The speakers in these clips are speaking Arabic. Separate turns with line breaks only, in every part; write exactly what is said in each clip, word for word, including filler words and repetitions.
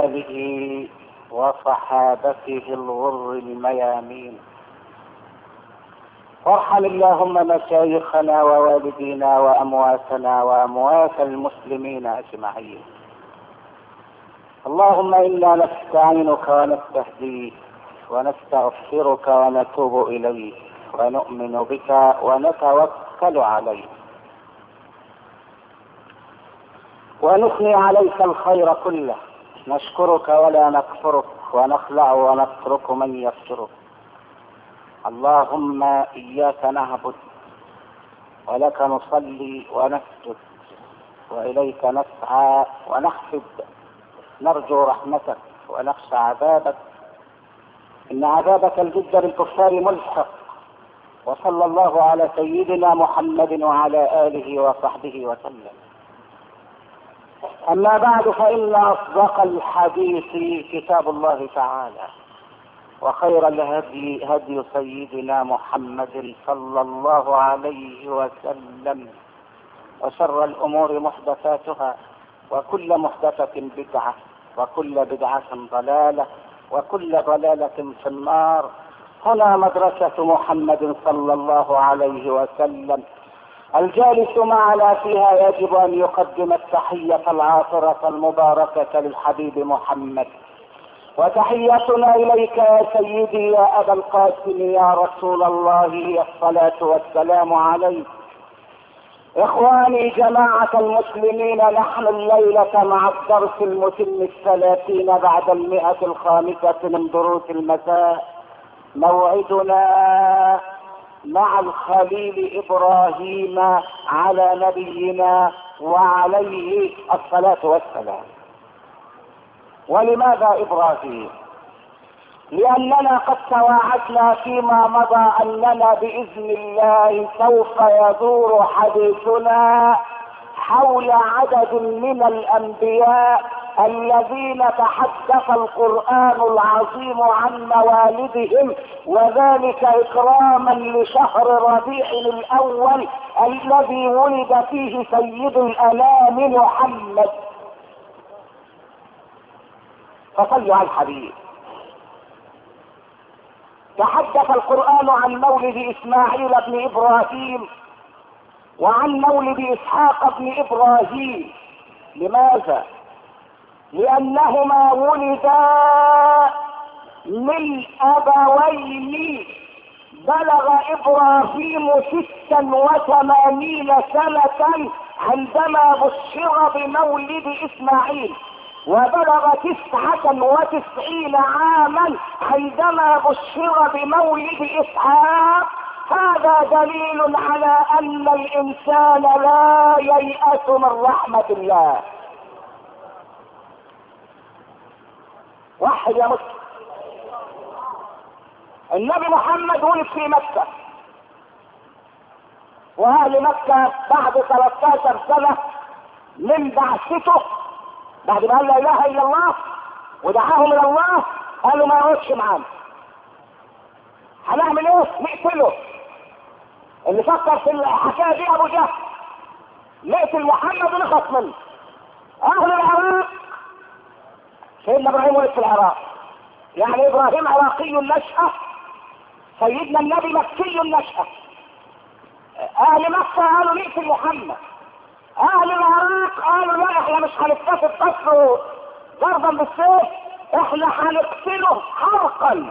آله وصحابته الغر الميامين. وارحم اللهم مشايخنا ووالدينا وأمواتنا وأموات المسلمين أجمعين. اللهم إنا نستعينك ونستهديك ونستغفرك ونتوب إليك ونؤمن بك ونتوكل عليك ونثني عليك الخير كله، نشكرك ولا نكفرك ونخلع ونترك من يكفرك. اللهم إياك نعبد ولك نصلي ونسجد وإليك نسعى ونحفد، نرجو رحمتك ونخشى عذابك، إن عذابك الجد بالكفار ملحق. وصلى الله على سيدنا محمد وعلى آله وصحبه وسلم. أما بعد، فإن أصدق الحديث كتاب الله تعالى، وخير الهدي هدي سيدنا محمد صلى الله عليه وسلم، وشر الأمور محدثاتها، وكل محدثة بدعة، وكل بدعة ضلالة، وكل ضلالة في النار. هنا مدرسة محمد صلى الله عليه وسلم، الجالس معنا فيها يجب أن يقدم التحية العاطرة المباركة للحبيب محمد. وتحيتنا إليك يا سيدي يا أبا القاسم يا رسول الله، هي الصلاة والسلام عليك. إخواني جماعة المسلمين، نحن الليلة مع الدرس المتم الثلاثين بعد المئة الخامسة من دروس المساء. موعدنا مع الخليل إبراهيم على نبينا وعليه الصلاة والسلام. ولماذا إبراهيم؟ لأننا قد تواعدنا فيما مضى أننا بإذن الله سوف يدور حديثنا حول عدد من الأنبياء الذين تحدث القرآن العظيم عن موالدهم، وذلك إكراما لشهر ربيع الأول الذي ولد فيه سيد الأنام محمد. فصلوا على الحبيب. تحدث القرآن عن مولد إسماعيل بن إبراهيم وعن مولد إسحاق بن إبراهيم. لماذا؟ لأنهما ولدا من أبوين بلغ إبراهيم ستا وثمانين سنة عندما بشر بمولد إسماعيل، وبلغ تسعة وتسعين عاما عندما بشر بمولد إسحاق. هذا دليل على أن الإنسان لا ييأس من رحمة الله. واحد يا مسلم، النبي محمد ولد في مكة، وأهل مكة بعد ثلاثة عشر سنة من بعثته، بعد ما قال لا إله إلا الله ودعاهم إلى الله، قالوا ما يقعدش معانا، هنعمل إيه؟ نقتله. اللي فكر في الحكاية دي أبو جهل، نقتل محمد ونخلص منه. أهل العراق، سيدنا إبراهيم ولد في العراق، يعني إبراهيم عراقي النشأة، سيدنا النبي مكي النشأة. أهل مكة قالوا نقتل محمد، أهل العراق قالوا لا، إحنا مش هنتكسر قصره ضربا بالسيف، إحنا هنقتله حرقا.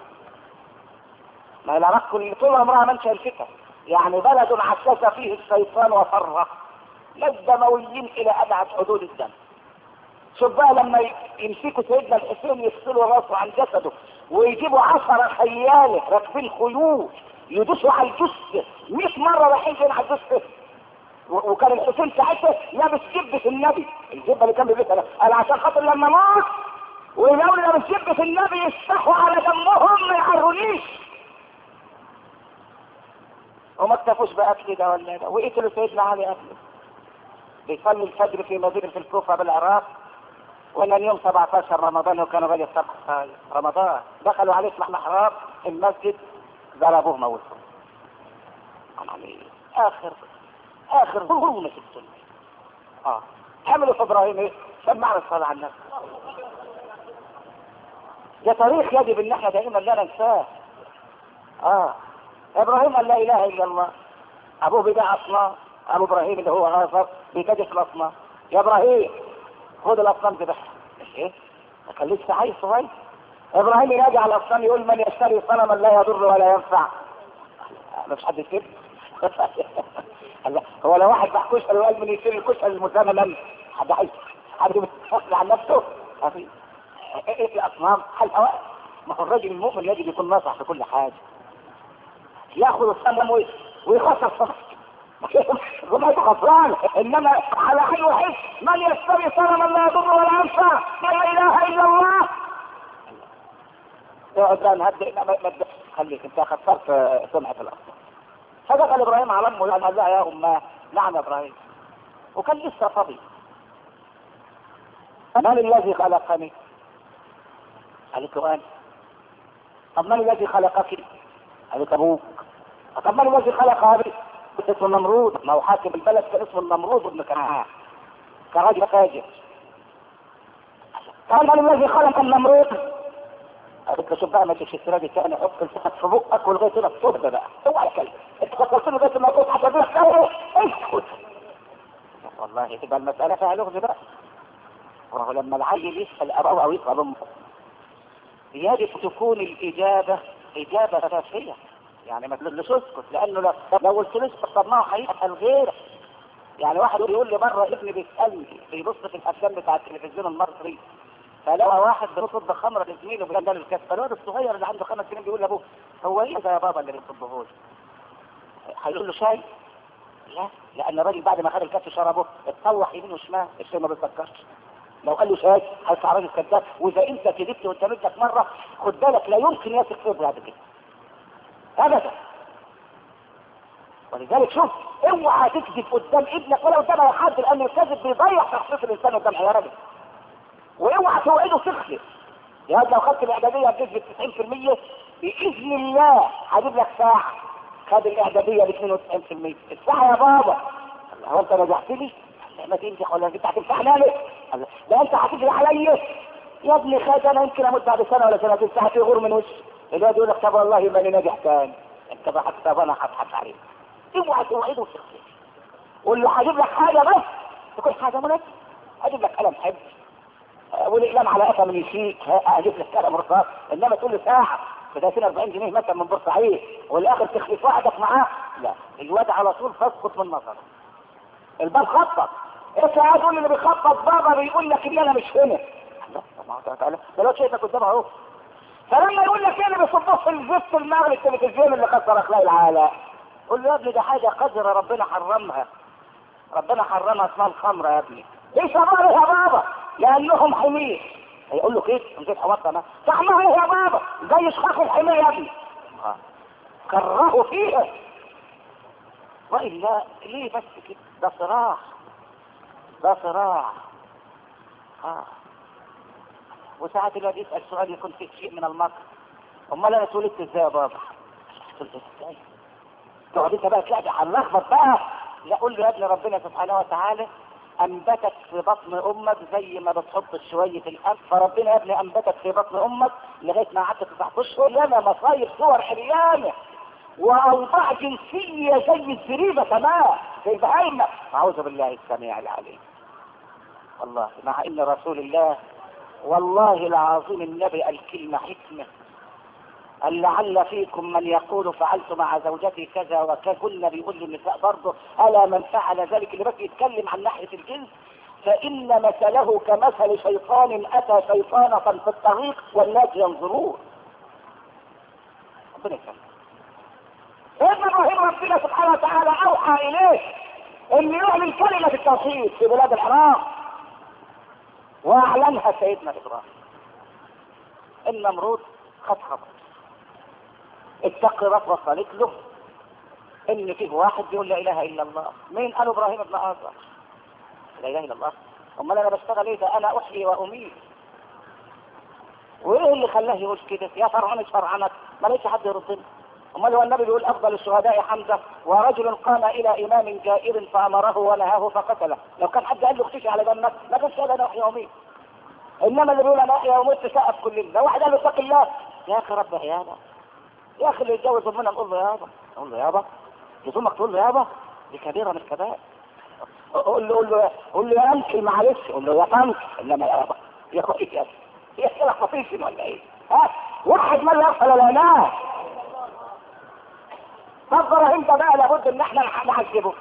ما العراق كل طول عمرها منشأ الفتن، يعني بلد عكس فيه الشيطان وفرق، لا دمويين إلى أبعد حدود الدم. شوف بقى لما يمسكوا سيدنا الحسين يفصلوا راسه عن جسده، ويجيبوا عشرة خياله راكبين خيول يدوسوا على الجثة مئة مرة رايحين فين على الجثة. وكان الحسين ساعتها لابس جبة النبي، الجبة اللي كان بيلبسها، قال عشان خاطر لما مات ولو لابس جبة النبي يفتحوا على دمهم ما يعرونيش. وما اكتفوش بقى كده ولا ده، وقتلوا سيدنا علي قبله بيصلي الفجر في مدينة الكوفة بالعراق، ولا اليوم سبعة عشر رمضان وكانوا غالي الصبح رمضان، دخلوا عليه اسمح محراب المسجد ضربوه موتهم. يعني اخر اخر ظلم في الدنيا. اه عملوا في ابراهيم ايه؟ سمعنا الصلاة على النبي. ده تاريخ يجب ان احنا دائما لا ننساه. اه ابراهيم قال لا اله الا الله، ابوه بيبيع اصنام، ابو ابراهيم اللي هو آزر بيتاجر في الاصنام. يا ابراهيم خد الاصنام ذبحها. ايه؟ ما كان لسه عيل صغير. ابراهيم يراجع على الاصنام يقول من يشتري صنما لا يضر ولا ينفع. ما فيش حد كده. هو لو واحد باع كشري وقال من يشتري الكشري المثمن حد عايز حد بيفصل عن نفسه؟ ايه ايه الاصنام؟ حل هواء. ما هو الراجل المؤمن يجب يكون ناصح في كل حاجه. ياخذ الصنم ويخسر صنم ربما خسران، انما على حل وحش من يشتري صنما لا يضر ولا ينفع لا اله الا الله. يقعد بقى نهدئ خليك انت خسرت سمعه الاصنام. فدخل ابراهيم على امه قال لها يا اماه نعم يا ابراهيم، وكان لسه صبي. من الذي خلقني؟ قالت له انا. طب من الذي خلقك؟ قالت ابوك. طب من الذي خلق ابي؟ اسمه النمرود، ما هو حاكم البلد كان اسمه النمرود ابن كنعان، كان راجل فاجر. قال من الذي خلق النمرود؟ قالت له شوف بقى ما تمشي السراج الثاني، حط الفخذ في بقك ولغايه هنا الصوت ده بقى اوعى تكلم، انت فكرت له بس الموضوع حتى تقول له اسكت. والله تبقى المساله فيها لغز بقى. وهو لما العيل يسال ابوه او يسال امه يجب تكون الاجابه اجابه فاشيه، يعني ما تقولش اسكت، لانه لو لو قلت له اسكت طب ما هو هيسال غيرك. يعني واحد يقول لي مره ابني بيسالني بيبص في الافلام بتاع التلفزيون المصري، فلقى واحد بيصب خمره لزميله في جنب الكاس، فالواد الصغير اللي عنده خمس سنين بيقول لابوه هو ايه ده يا بابا اللي بيصبه لي؟ هيقول له شاي؟ لا، لان الراجل بعد ما خد الكاس شربه اتطوح يمين وشمال، الشاي ما بيسكرش. لو قال له شاي هيطلع راجل كذاب، واذا انت كذبت وانت ابنك مره خد بالك لا يمكن يثق فيه بعد كده ابدا. ولذلك شوف اوعى تكذب قدام ابنك ولا قدام اي حد، لان الكذب بيضيع شخصيه الانسان قدام عياله. واوعى توعده تخلف. يعني لو خدت الاعداديه بنسبه تسعين في المية باذن الله هجيب لك ساعه. خد الاعداديه ب اثنين وتسعين في المية الساعه يا بابا. هو انت رجعت لي؟ ما تنجح ولا انت هتنفعني ليه؟ لا انت هتجري عليا يا ابني. خد انا يمكن اموت بعد سنه ولا سنتين، ساعه يغور من وشي. الواد يقول لك طب والله ماني ناجح تاني. انت بقى طب انا هضحك عليك. اوعى توعده وتخلف. قول له هجيب لك حاجه بس تكون حاجه مناسبه. هجيب لك قلم حبر والاقلام على قفا من يشيك، هجيب لك قلم رصاص. انما تقول له ساعه ب ثلاثين أربعين جنيه مثلا من بورسعيد والاخر تخلف وعدك معاه، لا. الواد على طول تسقط من نظره. الباب خطط. انت قاعد تقول اللي بيخطط بابا بيقول لك ان انا مش هنا. لا ما هو تعالى ده لو شايفك قدامه اهو. فلما يقول لك ايه اللي بيصبح في الزفت المغرب التلفزيون اللي كسر اخلاق العالم، قول له يا ابني ده حاجه قذره ربنا حرمها. ربنا حرمها اسمها الخمره يا ابني. ليش حرمها يا بابا؟ لانهم حمير. هيقول له كيف؟ نسيت حمارتها انا. طعمها ايه يا بابا؟ زي شخاخ الحمير يا ابني. اه كرهوا فيها. والا ليه بس كده؟ ده صراع. ده صراع. اه وساعات الواحد يسال سؤال يكون فيه شيء من المكر. امال انا اتولدت ازاي يا بابا؟ اتولدت ازاي؟ تقعد انت بقى تلاقي على اللخبط بقى. لا قول له يا ابن ربنا سبحانه وتعالى انبتك في بطن امك زي ما بتحط شويه القمح، فربنا يا ابني انبتك في بطن امك لغايه ما قعدت تسع اشهر. ياما مصايب صور عريانه واوضاع جنسيه زي الزريبه تمام زي البهايمه. اعوذ بالله السميع العليم. والله مع ان رسول الله والله العظيم النبي الكلمه حكمه. قال لعل فيكم من يقول فعلت مع زوجتي كذا وكذا. كنا بيقول للنساء برضه الا من فعل ذلك اللي بس يتكلم عن ناحيه الجنس فان مثله كمثل شيطان اتى شيطانه في الطريق والناس ينظرون. ربنا يسلمك. ابن ابراهيم ربنا سبحانه وتعالى اوحى اليه ان يعلن كلمه التوحيد في بلاد الحرام واعلنها سيدنا ابراهيم. النمرود خد خبر التقريرات وصلت له ان فيه واحد بيقول لا اله الا الله. مين؟ قال ابراهيم بن آزر. لا اله الا الله؟ امال انا بشتغل ايه؟ ده انا احيي واميت. وايه اللي خلاه يقول كده؟ يا فرعون ايش فرعنك؟ ما لقيتش حد يردني. امال هو النبي بيقول افضل الشهداء حمزه ورجل قام الى امام جائر فامره ونهاه فقتله. لو كان حد قال له اختشي على جنبك ما كانش قال انا احيي واميت. انما اللي بيقول انا احيا وموت سقف كل الليل. لو واحد قال له اتق الله يا اخي رب عيانا، يا اخي اللي يتجوز امنا نقول له يابا، نقول له يابا، لزومك تقول له يابا، دي كبيره من الكبائر. قول له قول له قول له يا انكل معلش، قول له يا طنط، انما يابا يا اخويا يا يا كده خطيف ولا ايه؟ ها واحد ما يغفل ولا لا. طب ابراهيم ده بقى لابد ان احنا نعذبه،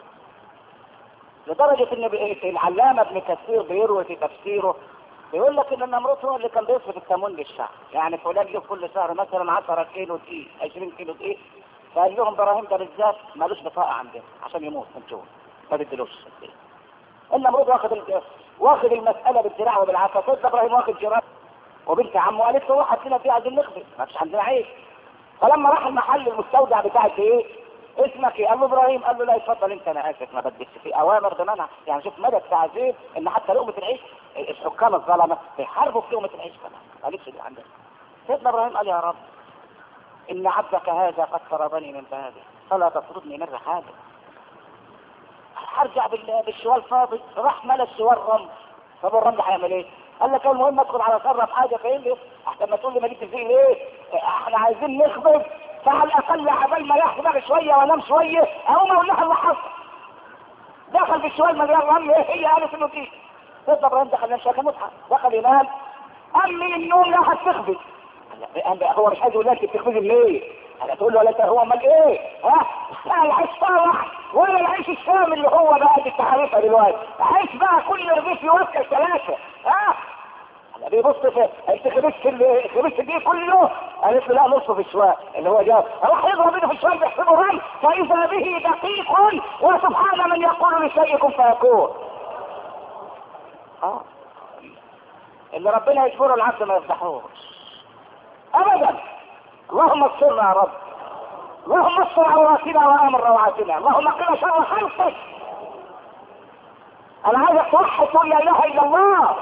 لدرجه ان العلامه ابن كثير بيروي في تفسيره بيقول لك ان النمرود هو اللي كان بيصرف التموين للشعب، يعني فلان له كل شهر مثلا عشرة كيلو دقيق، عشرين كيلو دقيق، فقال لهم ابراهيم ده بالذات مالوش بطاقه عندنا عشان يموت من جوع ما بدلوش. النمرود واخد ال... واخد المساله بالدراع وبالعافيه. سيدنا ابراهيم واخد جيران وبنت عمه قالت له واحد فينا فيه عايزين نخبز ما فيش عندنا عيش. فلما راح المحل المستودع بتاعك ايه اسمك ايه؟ قال له ابراهيم. قال له لا اتفضل انت انا اسف ما بدكش في اوامر بمنع. يعني شوف مدى التعذيب ان حتى لقمه العيش الحكام الظلمه بيحاربوا في لقمه العيش كمان. قالتش دي عندنا. سيدنا ابراهيم قال يا رب ان عبدك هذا قد طردني من بابه فلا تطردني من رحابه. هرجع بالشوال فاضي. راح ملا الشوال رمل. طب الرمل هيعمل ايه؟ قال لك المهم ادخل على صرف حاجه فاهم لي احسن ما تقول لي ماليش فيه ليه؟ احنا عايزين نخبز فعلى الاقل عبال ما ياخد شويه وانام شويه اقوم اقول لها اللي حصل. دخل بالشوال مليان رمل. ايه هي؟ قالت انه دي. سيدنا ابراهيم دخل مش كان متعب دخل ينام. قام من النوم لا هتخبز. هو مش عايز يقول لك بتخبز ليه؟ انا تقول له لا هو امال ايه؟ ها؟ العيش طاوع ولا العيش الشام اللي هو بقى بالتحريفه دلوقتي؟ عيش بقى كل رغيف يوكل ثلاثه. ها؟ بيبص في انت خبزت خبزت دي كله؟ قالت له لا نصه في الشوال اللي هو جاب. راح يضرب ايده في الشوال بيحسبه رمل فاذا به دقيق وسبحان من يقول لشيء كن فيكون. اه اللي ربنا يجبره العبد ما يفضحوش ابدا. اللهم استرنا يا رب، اللهم استر عوراتنا وامن روعاتنا، اللهم قنا شر خلقك. انا عايزك توحد تقول لا اله الا الله.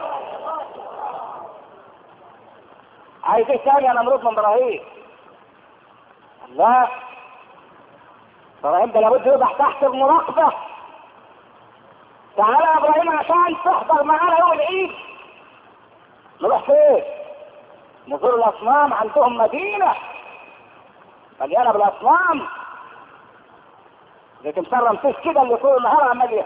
عايز ايه تاني؟ انا نمرود من ابراهيم؟ لا ابراهيم ده لابد يوضع تحت المراقبه. تعالى يا ابراهيم عشان تحضر معانا يوم العيد. نروح فين؟ نزور الاصنام. عندهم مدينه مليانه بالاصنام زي تمثال رمسيس كده اللي طول النهار عمال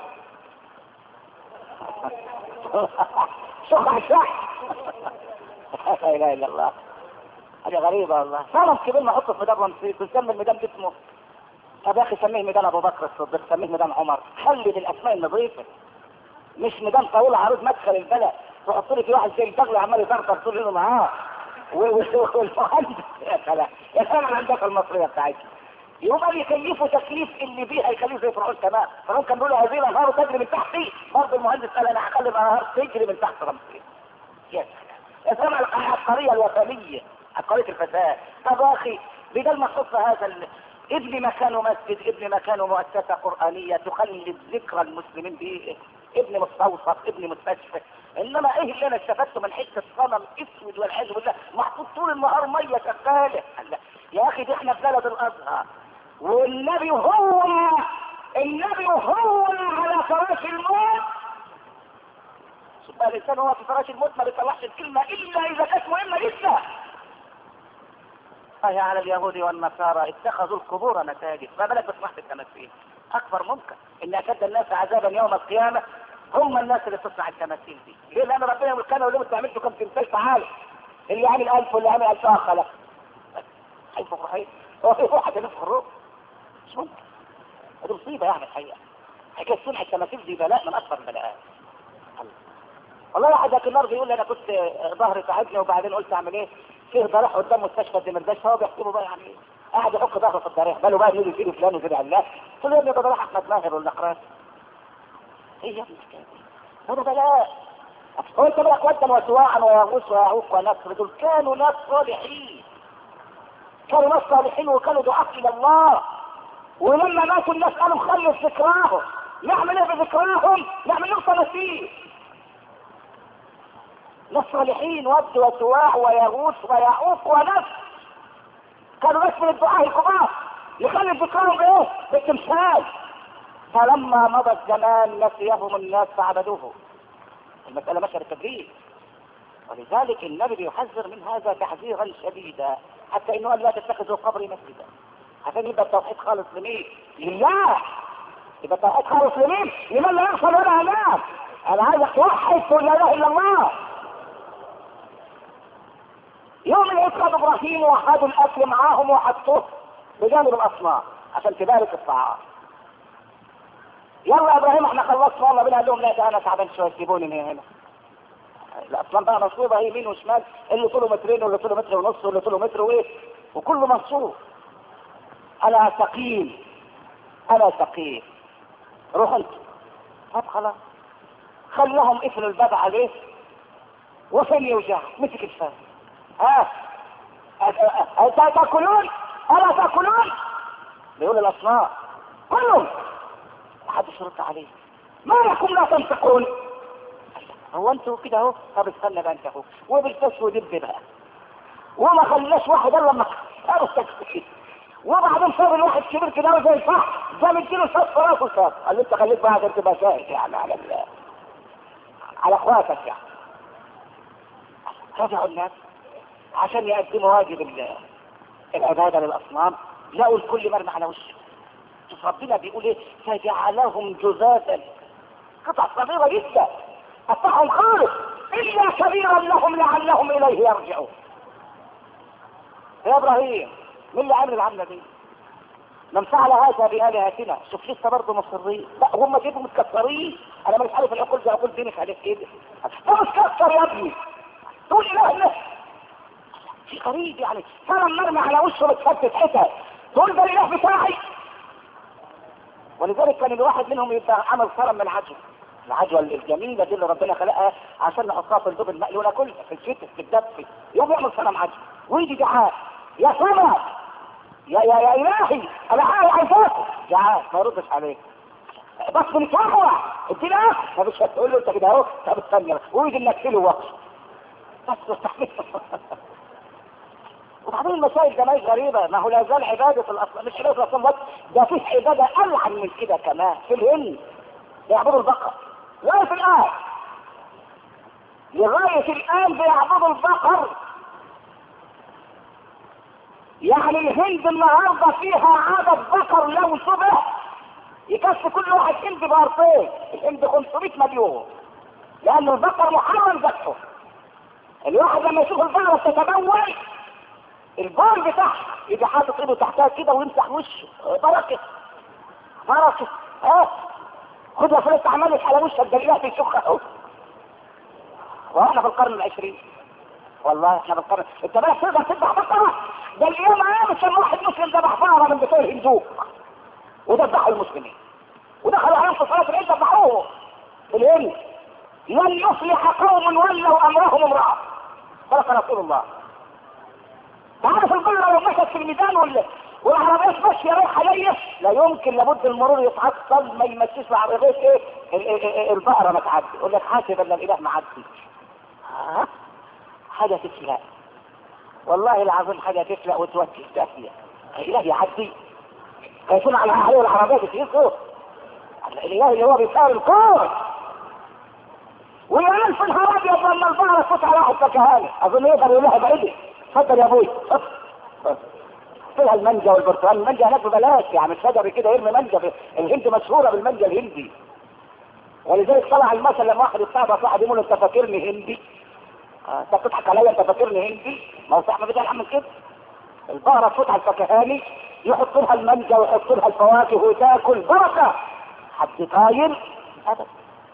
شخ الشح. لا اله الا الله. حاجه غريبه والله. صنم كبير ما احطه في ميدان رمسيس ونسمي الميدان باسمه. طب يا اخي سميه ميدان ابو بكر الصديق، سميه ميدان عمر. خلي بالاسماء النظيفه مش ميدان طاوله عروض مدخل البلد تحط لي في واحد زي البغل عمال يطرطر طول اليوم معاه والمهندس. يا سلام يا سلام على الهندسه المصريه بتاعتنا. يبقى بيكلفوا تكليف اللي بيه هيكلفه زي فرعون تمام. فرعون كان بيقول له هذه الانهار تجري من تحتي، برضه المهندس قال انا هخلي الانهار تجري من تحت رمسيس. يا سلام يا سلام على العبقريه الوثنيه، عبقريه الفساد. طب يا اخي بدل ما تحط هذا ال... ابن مكانه مسجد، ابن مكانه مؤسسه قرانيه تخلد ذكرى المسلمين به، ابن مستوصف، ابن مستشفى. انما ايه اللي انا استفدته من حته صنم اسود والعياذ بالله محطوط طول النهار ميه شغاله؟ يا اخي دي احنا في بلد الازهر والنبي هو النبي هو على فراش الموت. سبحان الانسان هو في فراش الموت ما بيطلعش الكلمه الا اذا كانت مهمه جدا. فهي على اليهود والنصارى اتخذوا القبور مساجد، ما بالك بصلاح التماثيل؟ اكبر ممكن ان اشد الناس عذابا يوم القيامه هم الناس اللي تصنع التماثيل دي. ليه؟ لان ربنا يقول كانوا لهم تعملتوا كم تمثال تعالى اللي عامل الف واللي عامل الف اخ خلق. حيث صحيح هو في واحد ينفخ الروح مش ممكن. هذه مصيبه يعني الحقيقه. حكايه صنع التماثيل دي بلاء من اكبر البلاءات. والله واحد ذاك النهار بيقول لي انا كنت ظهري تعبني وبعدين قلت اعمل ايه؟ فيه ضريح قدام مستشفى الدمرداش فهو بيحكموا بقى يعني ايه؟ قاعد يحك ظهره في الضريح باله بقى يجي يجي فلان ويجي علاه. قلت له يا ابني ده ضريح احمد ماهر والاقراص. ايه يا ابني الحكايه دي؟ هذا بلاء. هو انت بقى ودا وسواعا ويغوص ويعوق ونصر دول كانوا ناس صالحين. كانوا ناس صالحين وكانوا دعاة الى الله. ولما ماتوا الناس قالوا خلوا ذكراهم. نعمل ايه بذكراهم؟ نعمل لهم تماثيل. ناس صالحين ود وسواع ويغوث ويعوق ونصر كانوا ناس من الدعاة الكبار يخلي ذكرهم بايه؟ بالتمثال. فلما مضى الزمان نسيهم الناس فعبدوه. المسألة ماشية بالتدريج. ولذلك النبي يحذر من هذا تحذيرا شديدا، حتى انه قال لا تتخذوا قبري مسجدا، عشان يبقى التوحيد خالص لمين؟ لله. يبقى التوحيد خالص لمين؟ لمن لا يحصل ولا هناك. انا عايزك توحد تقول لا اله الا الله. يوم العيد خد ابراهيم وخدوا الاكل معاهم وحطوه بجانب الاصنام عشان تبارك الطعام. يلا يا ابراهيم احنا خلصنا، والله بنا قال لهم لا ده انا تعبان شويه سيبوني من هنا. الاصنام بقى مصروبه يمين وشمال، اللي طوله مترين واللي طوله متر ونص واللي طوله متر وايه، وكله مصروف. انا ثقيل انا ثقيل روح انت. طب خلاص خلهم قفلوا الباب عليه وفين يوجع مسك الفاس. ها أه تاكلون الا تاكلون؟ بيقول الاصنام كلهم. محدش يرد عليه. ما لكم لا تنطقون؟ هو انتوا كده اهو. طب استنى بقى انت اهو وبالفس ودب بقى وما خلاش واحد الا لما اختاروا التكفير. وبعدين صار الواحد كبير كده زي الفحم ده مديله صف في راسه صف. قال له انت خليك بقى عشان تبقى شاهد يعني على ال... على اخواتك يعني. رجعوا الناس عشان يقدموا واجب ال... العباده للاصنام، لقوا الكل مرمى على وشه. شوف ربنا بيقول ايه؟ فجعلهم جذاذا، قطع صغيره جدا قطعهم خالص، الا كبيرا لهم لعلهم اليه يرجعون. يا ابراهيم مين اللي عامل العمله دي؟ من فعل هذا بآلهتنا. شوف لسه برضه مصرين، لا هم جيبوا متكسرين. انا مش عارف العقول دي عقول دينك عليك كده. ده متكسر يا ابني تقول اله الا في غريب يعني. ترى المرمى على وشه متفتت حتت تقول ده الاله بتاعي. ولذلك كان الواحد منهم يبقى عمل صنم من العجوه، العجوه الجميله دي اللي ربنا خلقها عشان نحطها في الدب المقلي وناكلها في الشتاء في الدب. يوم يعمل صنم عجوه ويجي جعان يا صنم يا يا يا الهي انا عايزاك جعان ما يردش عليك. بس بالقهوه اديني اكل ما مش هتقول له انت كده اهو. طب استنى ويجي ناكله وقت بس. وبعدين المسائل ده ما هي غريبه، ما هو لا زال عباده الاصنام مش عباده الاصنام، ده في عباده العن من كده كمان في الهند بيعبدوا البقر لغايه الان. لغايه الان بيعبدوا البقر. يعني الهند النهارده فيها عدد بقر لو شبه يكفي كل واحد هندي بارتين. الهند خمسمائة مليون لان البقر محرم ذبحه. الواحد لما يشوف البقره تتبول البول بتاعها يجي حاطط ايده تحتها كده ويمسح وشه. بركه بركه ها خد يا فلوس عملت على وشها الدليلات يشخ اهو. واحنا في القرن العشرين والله احنا في القرن. انت بقى تقدر تذبح بقره؟ ده اليوم ايام كان واحد مسلم ذبح بقره من بتوع الهندوق وذبحوا المسلمين ودخلوا عليهم في صلاه العيد ذبحوه في الهند. لن يفلح قوم ولوا امرهم امراه صدق رسول الله. تعرف البقره لو مشت في الميدان ولا والعربيات ماشيه رايحه جايه لا يمكن لابد المرور يتعطل ما يمشيش العربيات ايه البقره ما تعدي. يقول لك حاسب ان الاله معدي. ها حاجه تفلق والله العظيم حاجه تفلق وتوكل دافيه. الاله يعدي هيكون على عليه العربيات تقيسه. الاله اللي هو بيسار الكون ويعرف النهار ابيض لما البقره تفوت على واحد فكهاني اظن يقدر يقول لها بعيدي اتفضل يا ابوي فيها المانجا والبرتقال. المانجا هناك ببلاش يعني الشجر كده يرمي مانجا. الهند مشهوره بالمانجا الهندي ولذلك طلع المثل لما واحد يستعبط واحد يقول له انت فاكرني هندي؟ انت بتضحك عليا انت فاكرني هندي؟ ما هو صاحبي بتاع عمل كده. البقره تفوت على الفكهاني يحط لها المانجا ويحط لها الفواكه وتاكل بركه. حد طاير ابدا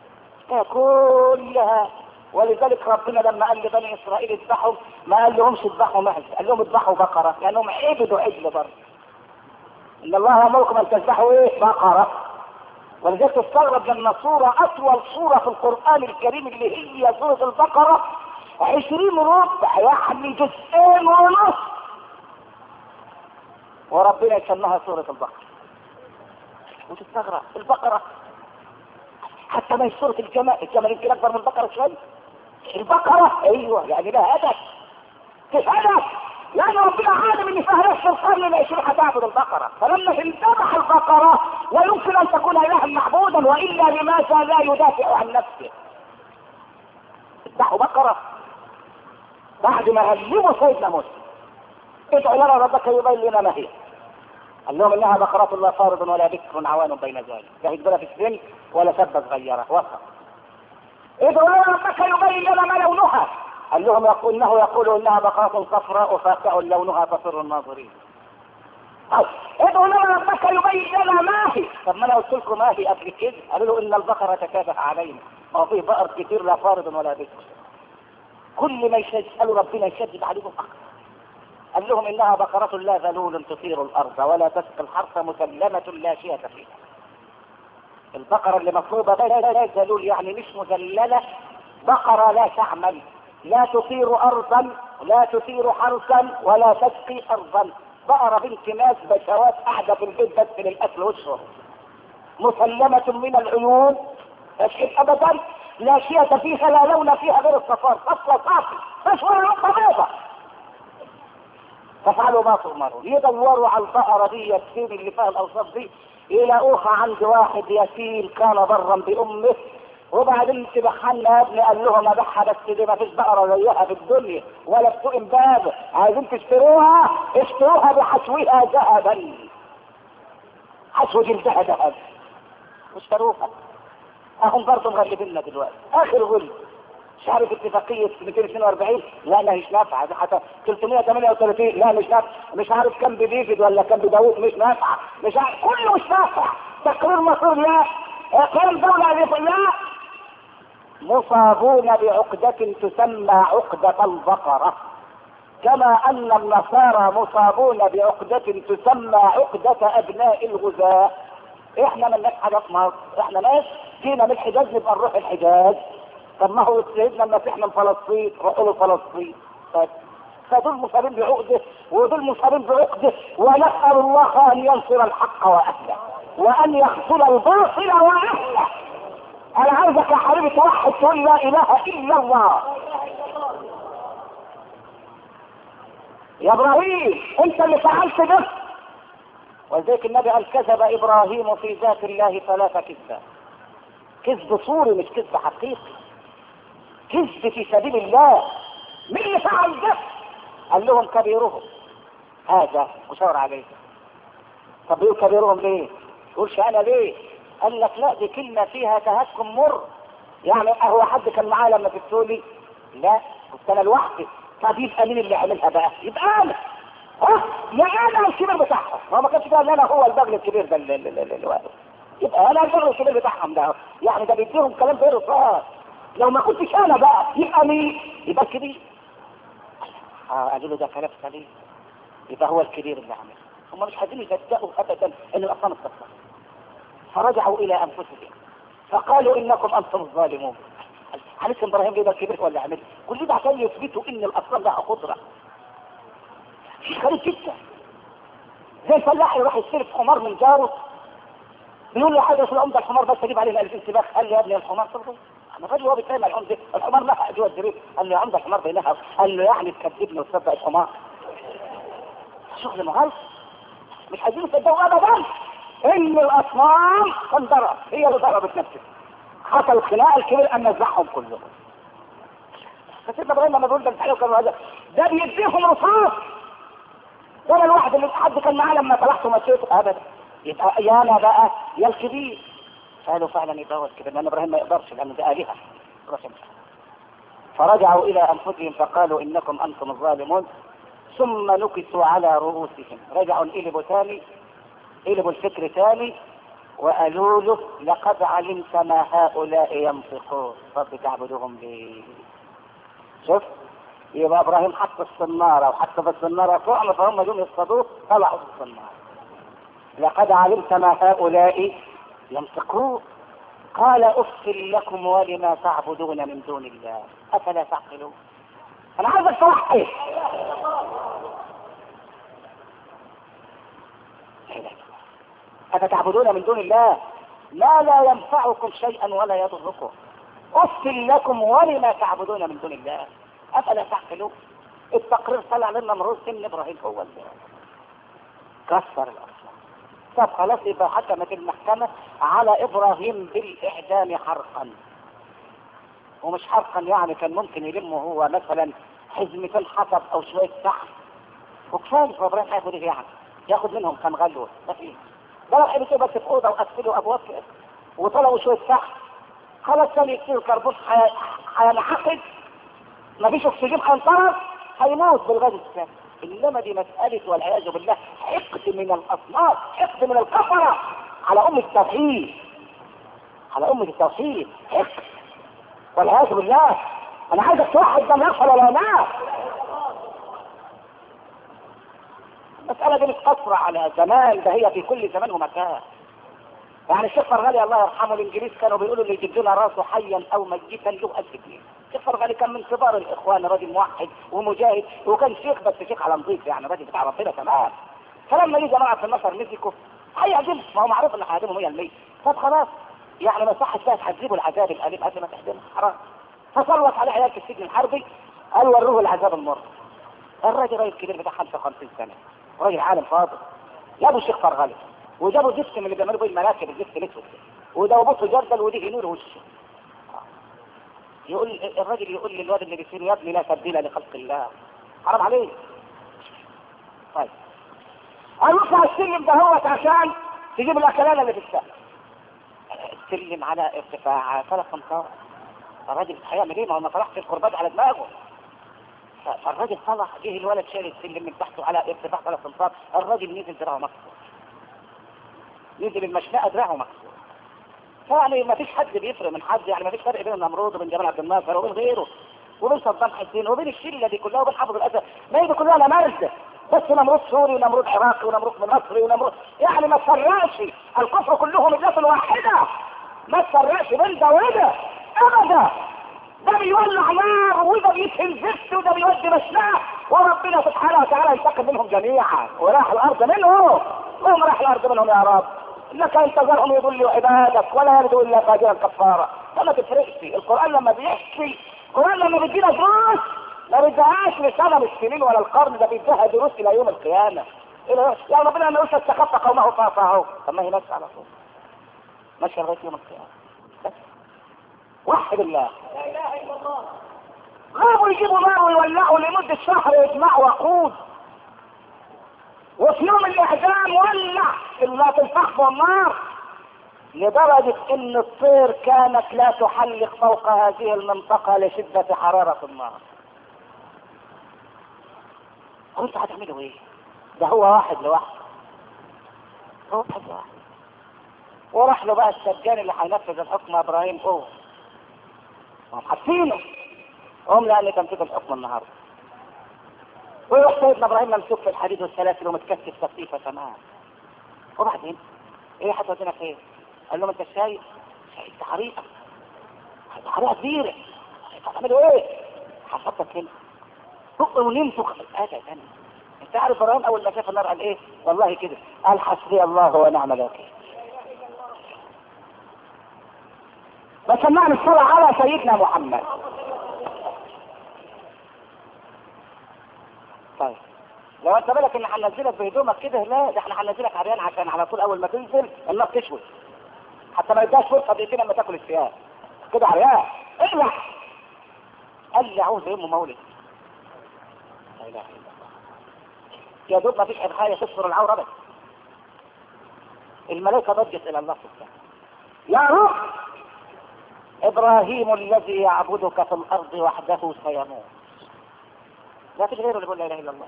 كلها. ولذلك ربنا لما قال لبني اسرائيل اذبحوا ما قال لهمش اذبحوا معز، قال لهم اذبحوا بقره لانهم عبدوا عجل برضه. ان الله امركم ان تذبحوا ايه؟ بقره. ولذلك تستغرب لما صوره اطول صوره في القران الكريم اللي هي سوره البقره عشرين ربع يعني جزئين ونص وربنا يسميها سوره البقره. وتستغرب البقره حتى ما هي سوره الجمل. الجمل يمكن اكبر من البقره شويه. البقرة ايوه يعني لها هدف في هدف لان ربنا عالم ان فيها نفس القرن العشرين هتعبد البقرة. فلما تنذبح البقرة ويمكن ان تكون الها معبودا والا لماذا لا يدافع عن نفسه؟ اذبحوا بقرة بعد ما هلموا سيدنا موسى ادعوا لنا ربك يبين لنا ما هي. قال لهم انها بقرة لا فارض ولا بكر عوان بين ذلك، لا هتجيبها في السن ولا سبة صغيرة وسط. ادعوا لنا ربك يبين لنا ما لونها. قال لهم يقول انه يقول انها بقرة صفراء فاقع لونها تسر الناظرين. ادعوا لنا ربك يبين لنا ما هي. طب ما انا قلت لكم ما هي قبل كده. قالوا له ان البقرة تشابه علينا، ما في بقر كتير لا فارض ولا بكر. كل ما يسألوا ربنا يشدد عليهم اكثر. قال لهم انها بقرة لا ذلول تثير الارض ولا تسقي الحرث مسلمة لا شية فيها. البقرة اللي مطلوبة لا ذلول يعني مش مذللة، بقرة لا تعمل، لا تثير ارضا لا تثير حرثا ولا تسقي ارضا، بقرة بنت ناس بشوات قاعدة في البيت بس للاكل والشرب، مسلمة من العيون تشحيح ابدا، لا شية فيها لا لون فيها غير الصفار، فصل صافي تشعر نقطة بيضة. فافعلوا ما تؤمرون. يدوروا على البقرة دي السين اللي فيها الاوصاف دي، يلاقوها عند واحد يتيم كان برا بامه، وبعدين تبحنا يا ابني. قال لهم ابحها بس دي ما فيش بقرة زيها في الدنيا ولا في سوق امبابة، عايزين تشتروها اشتروها بحشوها ذهبا، حشو جلدها ذهب واشتروها. اهم برضه مغلبيننا دلوقتي اخر غل. مش عارف اتفاقية مئتين واثنين وأربعين لا لا مش نافعة، حتى ثلاثمئة وثمانية وثلاثين لا مش نافعة، مش عارف كم بديفيد ولا كم بداوود مش نافعة، مش عارف كله مش نافع. تقرير مصير لا، قيام دولة لا، مصابون بعقدة تسمى عقدة البقرة، كما ان النصارى مصابون بعقدة تسمى عقدة ابناء الغزاة. احنا مالناش حاجة في مصر، احنا ناس جينا من الحجاز نبقى نروح الحجاز. طب ما هو سيدنا المسيح من فلسطين، روحوا له فلسطين. فدول مصابين بعقده ودول مصابين بعقده، ونسأل الله ان ينصر الحق واهله وان يخذل الباطل واهله. انا عايزك يا حبيبي توحد تقول لا اله الا الله. يا ابراهيم انت اللي فعلت ده. ولذلك النبي قال كذب ابراهيم في ذات الله ثلاث كذبات. كذب صوري مش كذب حقيقي، كذب في سبيل الله. مين اللي فعل ده؟ قال لهم كبيرهم هذا وشاور عليه. طب يقول كبيرهم ليه؟ يقولش انا ليه؟ قال لك لا دي كلمة فيها تهكم مر. يعني هو حد كان معاه لما تقولي لا كنت انا لوحدي. طب يبقى مين اللي عملها بقى؟ يبقى انا. ها يا انا الكبير بتاعهم. هو ما كانش قال انا هو البغل الكبير ده اللي واقف. يبقى انا البغل الكبير بتاعهم ده. يعني ده بيديهم كلام غير صار. لو ما كنتش انا بقى يبقى مين؟ يبقى الكبير. اه قالوا له ده كلام سليم، يبقى هو الكبير اللي عمل. هم مش عايزين يصدقوا ابدا ان الاصنام استكبرت. فرجعوا الى انفسهم فقالوا انكم انتم الظالمون. عليكم ابراهيم ده الكبير ولا عمل؟ كل ده عشان يثبتوا ان الاصنام لها قدره. شيء غريب جدا. زي الفلاح يروح يستلف حمار من جاره، بيقول له حاجه في العمده الحمار بس اجيب عليه ألفين سباق. قال له يا ابني الحمار صدقه انا الراجل هو بيتكلم عن العمده الحمار لها جوه الدريب. قال له يا عمده الحمار بينها. قال له يعني تكذبني وتصدق الحمار؟ شغل مغلط. مش عايزين يصدقوا ابدا ان الاصنام خندره هي اللي ضربت نفسها. حصل خناق الكبير ان نزعهم كلهم. فسيدنا ابراهيم لما بيقول ده الحاجه كانوا هذا ده بيديهم رصاص. ولا الواحد اللي حد كان معاه لما طلعت ومشيت ابدا. يبقى يا انا بقى يا الكبير. قالوا فعلا يبقى هو الكبير لان ابراهيم ما يقدرش لانه ده الهه. فرجعوا الى انفسهم فقالوا انكم انتم الظالمون ثم نكسوا على رؤوسهم. رجعوا انقلبوا ثاني، قلبوا الفكر ثاني وقالوا له لقد علمت ما هؤلاء ينطقون. رب تعبدوهم ليه؟ شوف يبقى ابراهيم حط الصناره وحط في الصناره طعم فهم جم يصطادوه طلعوا في الصناره. لقد علمت ما هؤلاء ينطقون قال اف لكم ولما تعبدون من دون الله افلا تعقلون. انا عايزك توحد. أفتعبدون من دون الله ما لا ينفعكم شيئا ولا يضركم أف لكم ولما تعبدون من دون الله أفلا تعقلون. التقرير طلع لنا مرور سن إبراهيم هو اللي كسر الأصنام. طب خلاص يبقى حكمت المحكمة على إبراهيم بالإعدام حرقا. ومش حرقا يعني كان ممكن يلمه هو مثلا حزمتين حطب او شويه فحم وكفايه. فابراهيم هياخد ايه يعني؟ ياخد منهم كام غلوه؟ ده فيه ده لو حبيت بس في اوضه وقفلوا ابواب وطلعوا شويه فحم خلاص ثاني يكسير الكربون هينعقد، مفيش اكسجين هينطرد هيموت بالغاز السام. انما دي مساله والعياذ بالله حقد من الاصناف، حقد من الكفره على امه التوحيد، على امه التوحيد حقد والعياذ بالله. انا عايزك توحد ده يحصل ولا لا؟ المساله دي مش قصره على زمان، ده هي في كل زمان ومكان. يعني الشيخ فرغلي الله يرحمه الانجليز كانوا بيقولوا اللي يجيب لنا راسه حيا او ميتا له ألف جنيه. الشيخ فرغلي كان من كبار الاخوان، راجل موحد ومجاهد وكان شيخ بس شيخ على نظيف يعني، راجل بتاع ربنا تمام. فلما يجي جماعه في النصر مسكوا هيعدموا، ما هو معروف ان هيعدموا مية بالمية. طب خلاص يعني ما صح الشاهد هتجيبوا العذاب الاليم قبل ما تحدموا، حرام. فصلت عليه عيال في السجن الحربي قال وروه العذاب المر. الراجل راجل كبير بتاع خمسة وخمسين سنه، راجل عالم فاضل. جابوا الشيخ فرغلي وجابوا زفت من اللي بيعملوا بيه المراكب، الزفت الاسود وده وبصوا جردل ودي نور وشه. يقول الراجل يقول للواد اللي بيصير يا ابني لا تبديل لخلق الله، حرام عليك. طيب هنطلع السلم ده هو عشان تجيب الاكلان اللي في السقف. السلم على ارتفاع ثلاث امتار، الراجل هيعمل ايه؟ ما هو ما طلعش الكرباج على دماغه. فالراجل طلع، جه الولد شال السلم من تحته على ارتفاع ثلاث امتار، الراجل نزل دراعه مكسور، نزل المشنقه دراعه مكسور. يعني ما فيش حد بيفرق من حد، يعني ما فيش فرق بين النمرود وبين جمال عبد الناصر وبين غيره وبين صدام حسين وبين الشله دي كلها وبين حافظ الاسد، ما هي دي كلها نمارسه، بس نمرود سوري ونمرود عراقي ونمرود مصري ونمرود، يعني ما تفرقش الكفر كلهم الناس الواحده، ما تفرقش بين ده وده ابدا. ده بيولع نار وده بيسهل زفت وده بيودي مشناه، وربنا سبحانه وتعالى ينتقم منهم جميعا وراح الارض منهم، وهم راح الارض منهم يا رب. لك ان تذرهم يضلوا عبادك ولا يردوا الا فاجرا كفارا. فما تفرقش. القران لما بيحكي، القران لما بيدينا دروس ما بيديهاش لسنه السنين ولا القرن، ده بيديها دروس الى يوم القيامه. يا ربنا لما يوسف استخف قومه فاطاعوه، طب ما هي ماشيه على طول، ماشيه لغايه يوم القيامه. بس وحد الله، لا اله الا الله. غابوا يجيبوا نار ويولعوا لمده شهر يجمعوا وقود، وفي يوم الاعدام ولع الا في الفحم والنار، لدرجة ان الطير كانت لا تحلق فوق هذه المنطقة لشدة حرارة النار. قلت هتعملوا ايه؟ ده هو واحد لوحده، هو واحد لوحده. وراح له بقى السجان اللي هينفذ الحكم ابراهيم قوم، هم حاسينه قوم لان تنفيذ الحكم النهارده. ويروح سيدنا ابراهيم ممسوك في الحديد والسلاسل ومتكتف تكتيفه تمام. وبعدين ايه هتودينا فين؟ قال لهم انت شايف شايف حريقه، حريقه كبيره، هتعملوا ايه؟ هحطك هنا فوق ونمسك ابدا. انت عارف ابراهيم اول ما شاف النار قال ايه؟ والله كده قال حسبي الله ونعم الوكيل. فسمعنا الصلاة على سيدنا محمد. طيب لو انت بالك ان هننزلك بهدومك كده، لا ده احنا هننزلك عريان عشان على طول اول ما تنزل النار تشوي، حتى ما يداش فرصه دقيقتين لما تاكل الثياب كده عريان. اقلع. قال لي عاوز امه مولد، لا اله الا الله. يا دوب ما فيش حاجه تستر العوره بس. الملائكه ضجت الى الله سبحانه، يا رب ابراهيم الذي يعبدك في الارض وحده سيموت، لا فيش غيره اللي يقول لا اله الا الله.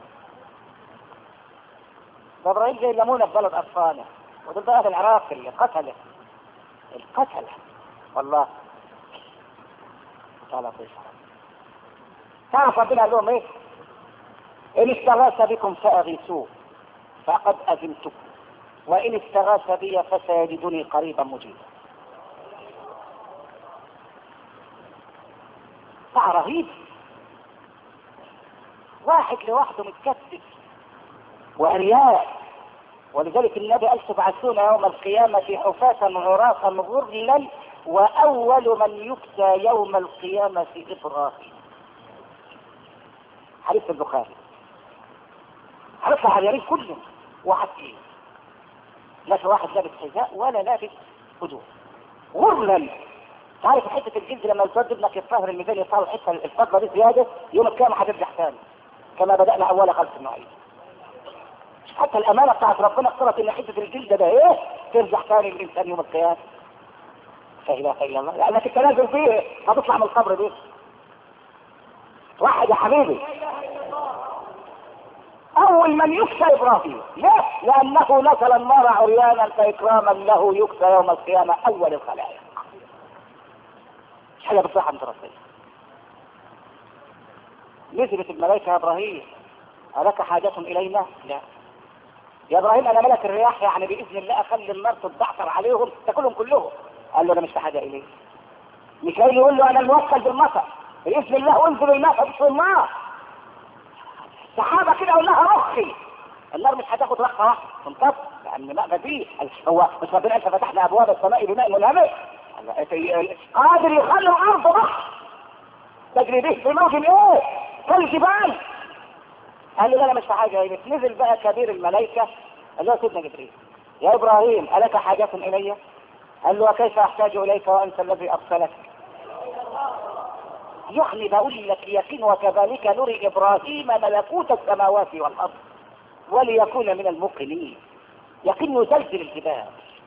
ده ابراهيم جاي يلمونه في بلد اطفاله، ودول بقى في العراق اللي قتله القتله والله. تعالى فيش تعرف ربنا قال لهم ايه؟ ان استغاث بكم فاغيثوه فقد اذنتكم وان استغاث بي فسيجدني قريبا مجيبا. دعاء رهيب، واحد لوحده متكتف وعريان. ولذلك النبي قال تبعثون يوم القيامة حفاة عراة غرلا واول من يكسى يوم القيامة ابراهيم. حديث البخاري. هنطلع عريانين كلهم وحاسين، لا في واحد لابس حذاء ولا لابس هدوء، غرلا تعرف حته الجلد لما يتوجد ابنك يتطهر الميزان يطهر الحته الفضله دي زياده، يوم القيامه هترجع ثاني كما بدانا اول خلق النوعيه. حتى الامانه بتاعت ربنا اختارت ان حته الجلد ده ايه ترجع ثاني للانسان يوم القيامه. لا اله الا الله، لانك انت نازل فيه هتطلع من القبر دي. واحد يا حبيبي اول من يكسى ابراهيم، ليه؟ لانه نزل النار عريانا فاكراما له يكسى يوم القيامه اول الخلائق. مش حاجه بتصح عند ربنا. نزلت الملائكه يا ابراهيم الك حاجه الينا؟ لا. يا ابراهيم انا ملك الرياح، يعني باذن الله اخلي النار تتبعثر عليهم تاكلهم كلهم. قال له انا مش في حاجه اليه. ميكائيل يقول له انا الموكل بالمطر، باذن الله انزل الماء في النار. سحابه كده قال لها رخي، النار مش هتاخد رخه واحده تنطفي لان الماء بديل. هو مش ربنا قال ففتحنا ابواب السماء بماء منهمر؟ قادر يخلي الارض بحر تجري به في موج ايه كالجبال. قال له لا انا مش في حاجه اليك. نزل بقى كبير الملائكه قال له سيدنا جبريل يا ابراهيم الك حاجه الي؟ قال له وكيف احتاج اليك وانت الذي ارسلك؟ يعني بقول لك يقين وكذلك نري ابراهيم ملكوت السماوات والارض وليكون من الموقنين. يقين يزلزل الجبال.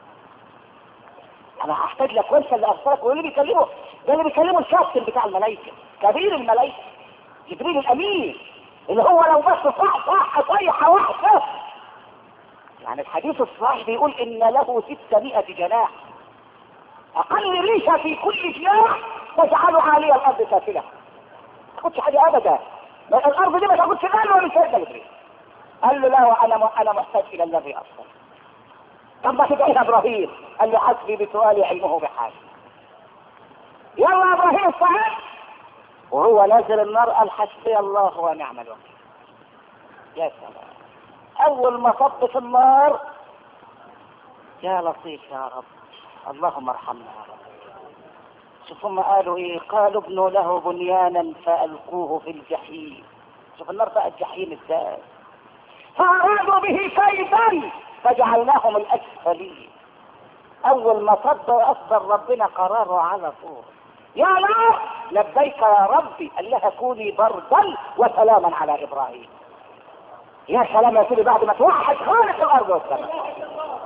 انا هحتاج لك وانت اللي ارسلك. واللي بيكلمه ده اللي بيكلمه الكابتن بتاع الملائكه كبير الملائكه جبريل الامين اللي هو لو بس صح صح صيحه واحده. يعني الحديث الصحيح بيقول ان له ستمائة جناح، اقل ريشه في كل جناح تجعل عالي الارض سافله. ما تاخدش حاجه ابدا، الارض دي ما تاخدش مال ولا شيء. جبريل قال له لا وانا انا محتاج الى الذي ارسل. طب ما تدعي ابراهيم؟ قال له حسبي بسؤالي علمه بحالي. يلا يا ابراهيم الصعيد وهو نازل النار قال حسبي الله ونعم الوكيل. يا سلام. اول ما صب في النار يا لطيف يا رب اللهم ارحمنا يا رب. شوف هم قالوا ايه؟ قالوا ابنوا له بنيانا فالقوه في الجحيم. شوف النار بقى الجحيم ازاي. فارادوا به كيدا فجعلناهم الاسفلين. اول ما صد اصدر ربنا قراره على طول يا نار لبيك يا ربي. قال لها كوني بردا وسلاما على ابراهيم. يا سلام يا سيدي بعد ما توحد خالق الارض والسماء.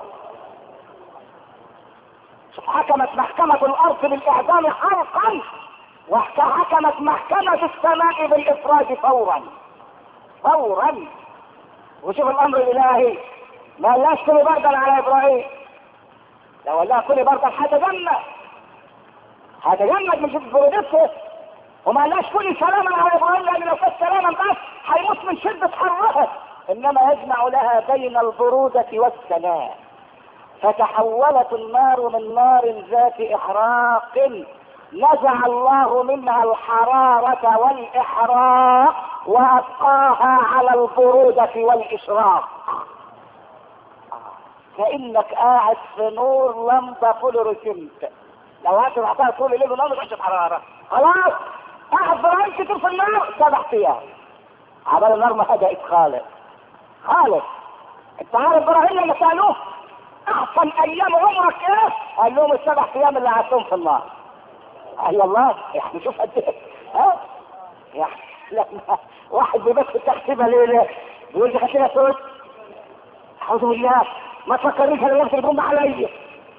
شوف حكمت محكمة الارض بالاعدام حرقا وحكمت محكمة السماء بالافراج فورا فورا. وشوف الامر الالهي ما قالش كوني بردا على ابراهيم، لو قال لها كوني بردا هتجنن هتجنن من شدة برودته. وما قالش كوني سلاما على ابراهيم لان لو كانت سلاما بس هيموت من شدة حرها. انما يجمع لها بين البرودة والسلام. فتحولت النار من نار ذات احراق نزع الله منها الحرارة والاحراق وابقاها على البرودة والاشراق. كأنك قاعد في نور لمبة فلورسنت. لو هاتوا بعتها طول الليل ونوم مش حرارة خلاص قاعد بران كتير في النار سبع ايام عبال النار ما هدأت خالص خالص. انت عارف ابراهيم لما سألوه احسن ايام عمرك ايه؟ قال لهم السبع ايام اللي قعدتهم في النار. قال الله يعني شوف قد ايه ها يعني لما واحد بيبص التحسيبه ليه بيقول لي خلينا صوت اعوذ بالله ما تفكرنيش انا نفسي تقوم عليا.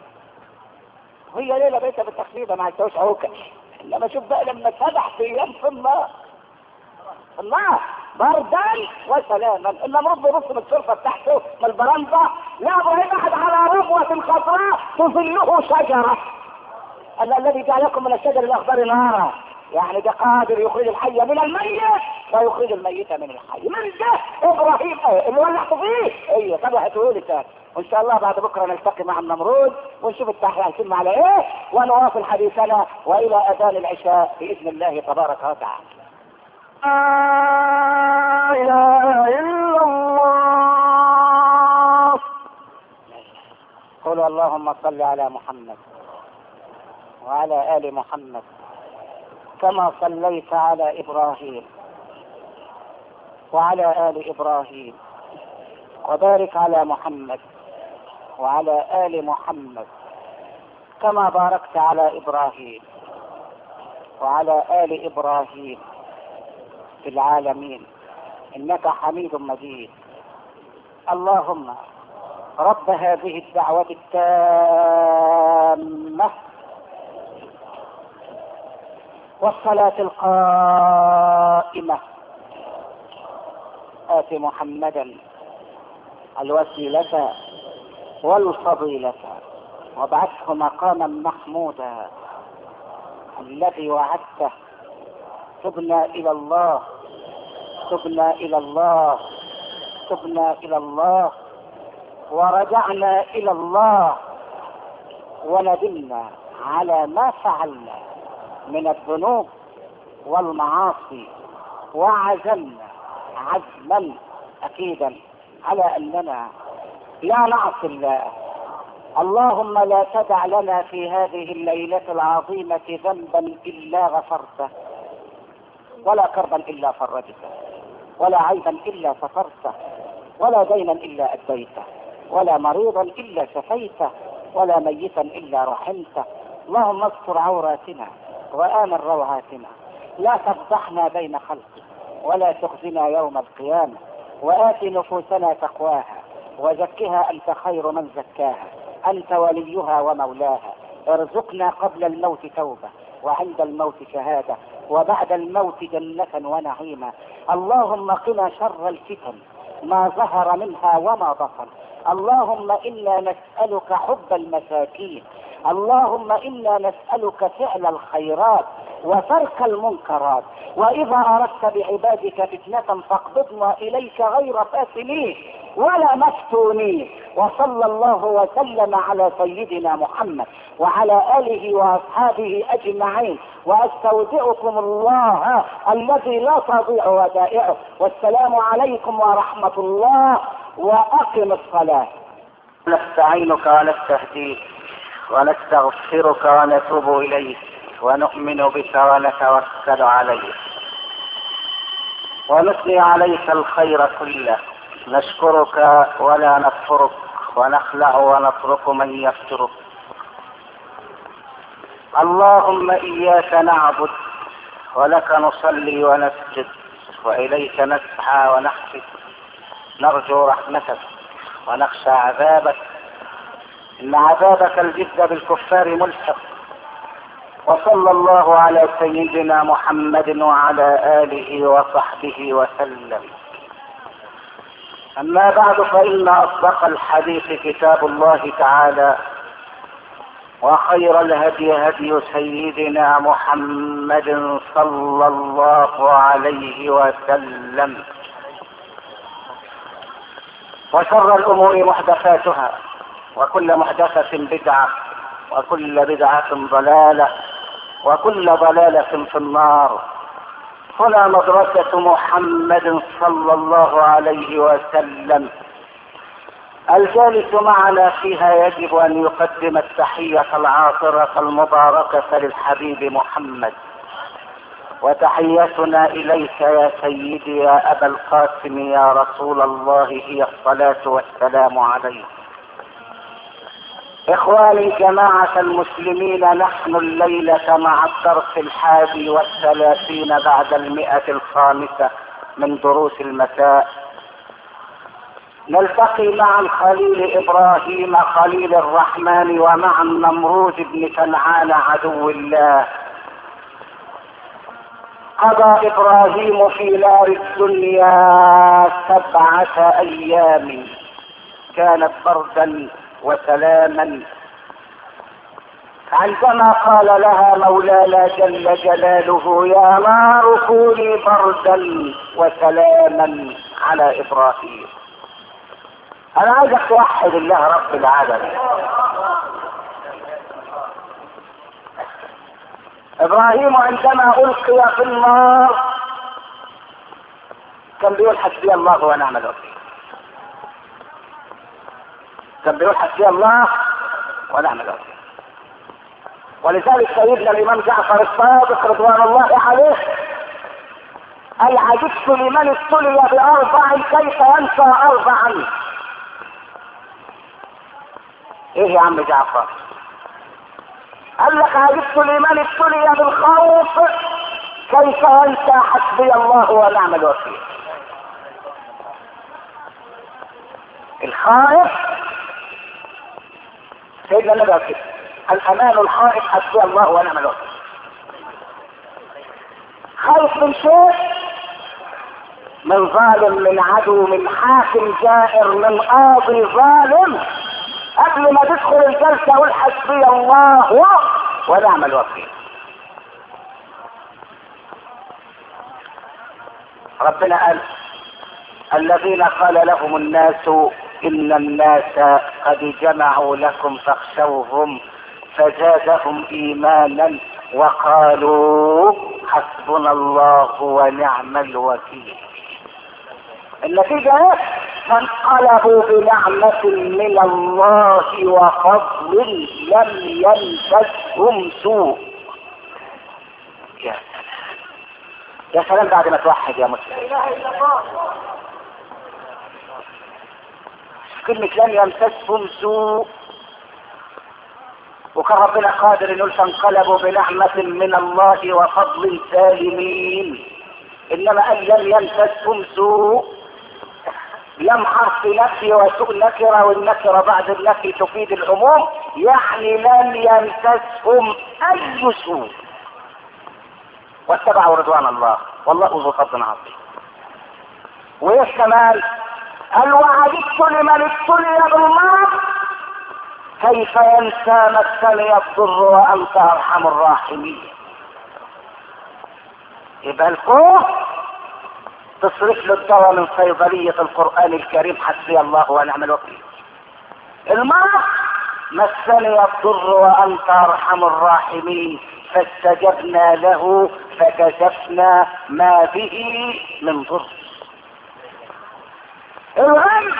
هي ليله بيتها بالتحسيبه ما عرفتوش عوكه. انما شوف بقى لما سبع ايام في النار الله بردا وسلاما. النمرود بيبص من الشرفه بتاعته من البرندة لا ابراهيم احد على ربوة خضراء تظله شجرة. قال الذي جعلكم من الشجر الاخضر نارا. يعني ده قادر يخرج الحي من الميت ويخرج الميت من الحي. من ده ابراهيم ايه اللي ولعت فيه؟ ايوه طب هتقول لي تاني. وان شاء الله بعد بكره نلتقي مع النمرود ونشوف التحية هيتم على ايه ونواصل حديثنا والى اذان العشاء باذن الله تبارك وتعالى.
لا اله الا الله.
قولوا اللهم صل على محمد وعلى ال محمد كما صليت على ابراهيم وعلى ال ابراهيم وبارك على محمد وعلى ال محمد كما باركت على ابراهيم وعلى آل إبراهيم في العالمين إنك حميد مجيد. اللهم رب هذه الدعوة التامة والصلاة القائمة آت محمدا الوسيلة والفضيلة وابعثه مقاما محمودا الذي وعدته. تبنا إلى الله تبنا إلى الله تبنا إلى الله ورجعنا إلى الله وندمنا على ما فعلنا من الذنوب والمعاصي، وعزمنا عزما أكيدا على أننا لا نعصي الله. اللهم لا تدع لنا في هذه الليلة العظيمة ذنبا إلا غفرته، ولا كربا إلا فرجته، ولا عيبا إلا سترته، ولا دينا إلا أديته، ولا مريضا إلا شفيته، ولا ميتا إلا رحمته. اللهم استر عوراتنا وآمن روعاتنا، لا تفضحنا بين خلقك ولا تخزنا يوم القيامة. وآت نفوسنا تقواها وزكها أنت خير من زكاها، أنت وليها ومولاها. ارزقنا قبل الموت توبة، وعند الموت شهادة، وبعد الموت جنة ونعيما. اللهم قنا شر الفتن ما ظهر منها وما بطن. اللهم إنا نسألك حب المساكين. اللهم إنا نسألك فعل الخيرات وترك المنكرات. وإذا أردت بعبادك فتنة فاقبضنا إليك غير فاسلين ولا مفتونين. وصلى الله وسلم على سيدنا محمد وعلى آله وأصحابه أجمعين. وأستودعكم الله الذي لا تضيع ودائعه. والسلام عليكم ورحمة الله. وأقم الصلاة. نستعينك ونستهديك ونستغفرك ونتوب إليك ونؤمن بك ونتوكل عليك ونثني عليك الخير كله. نشكرك ولا نكفرك ونخلع ونترك من يفترك. اللهم إياك نعبد ولك نصلي ونسجد وإليك نسعى ونحفد. نرجو رحمتك ونخشى عذابك، إن عذابك الجد بالكفار ملحق. وصلى الله على سيدنا محمد وعلى آله وصحبه وسلم. أما بعد، فإن أصدق الحديث كتاب الله تعالى، وخير الهدي هدي سيدنا محمد صلى الله عليه وسلم، وشر الأمور محدثاتها، وكل محدثة بدعة، وكل بدعة ضلالة، وكل ضلالة في النار. هنا مدرسة محمد صلى الله عليه وسلم. الجالس معنا فيها يجب أن يقدم التحية العاطرة المباركة للحبيب محمد. وتحيتنا إليك يا سيدي يا أبا القاسم يا رسول الله هي الصلاة والسلام عليك. إخواني جماعة المسلمين، نحن الليلة مع الدرس الحادي والثلاثين بعد المئة الخامسة من دروس المساء. نلتقي مع الخليل إبراهيم خليل الرحمن ومع النمرود بن كنعان عدو الله. قضى إبراهيم في نار الدنيا سبعة أيام كانت بردا وسلاما، عندما قال لها مولانا جل جلاله يا نار كوني بردا وسلاما على إبراهيم. أنا عايزك توحد الله رب العالمين. إبراهيم عندما ألقي في النار كان بيقول حسبي الله ونعم الوكيل. كان بيقول حسبي الله ونعم الوكيل. ولذلك سيدنا الإمام جعفر الصادق رضوان الله عليه قال عجبت لمن ابتلي بأربع كيف ينسى أربعا. إيه يا عم جعفر؟ قال لك عجبت لمن ابتلي بالخوف كيف انت حسبي الله ونعم الوكيل. الخائف سيدنا النبي قال كده الامان الخائف حسبي الله ونعم الوكيل. خايف من شيء، من ظالم، من عدو، من حاكم جائر، من قاضي ظالم، قبل ما تدخل الجلسه قول حسبي الله ونعم الوكيل. ربنا قال الذين قال لهم الناس ان الناس قد جمعوا لكم فاخشوهم فزادهم ايمانا وقالوا حسبنا الله ونعم الوكيل. النتيجة ايه؟ فانقلبوا بنعمة من الله وفضل لم يمسسهم سوء. يا سلام يا سلام بعد ما توحد يا مسلم. كلمة لم يمسسهم سوء، وكان ربنا قادر يقول فانقلبوا بنعمة من الله وفضل سالمين، انما قال لم يمسسهم سوء. لم حرف نفي وسوء نكرة، والنكرة بعد النفي تفيد العموم، يعني لم يمسسهم اي سوء واتبعوا رضوان الله والله ذو فضل عظيم. وايش كمان؟ قال وعجبت لمن ابتلي بالمرض كيف ينسى مسني الضر وانت ارحم الراحمين. يبقى الخوف تصرف له الدواء من صيدلية القرآن الكريم حسبي الله ونعم الوكيل. المرض مسني الضر وانت ارحم الراحمين فاستجبنا له فكشفنا ما به من ضر. الغم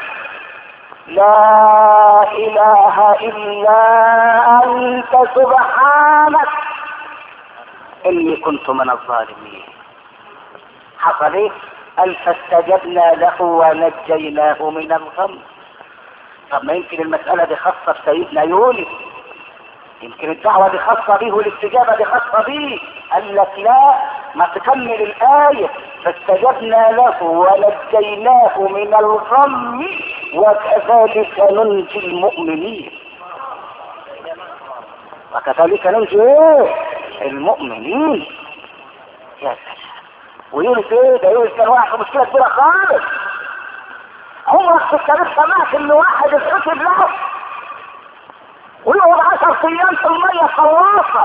لا اله الا انت سبحانك اني كنت من الظالمين. حصل ايه؟ قال فاستجبنا له ونجيناه من الغم. طب ما يمكن المسألة دي خاصة بسيدنا يونس، يمكن الدعوة دي خاصة به والاستجابة دي خاصة به. قال لك لا، ما تكمل الآية فاستجبنا له ونجيناه من الغم وكذلك ننجي المؤمنين. وكذلك ننجي ايه؟ المؤمنين. يا سلام. ويونس ايه ده؟ يونس كان واقع في مشكلة كبيرة خالص. عمرك في التاريخ سمعت ان واحد اتحسب له ويقعد عشر ايام في المية خلاصة،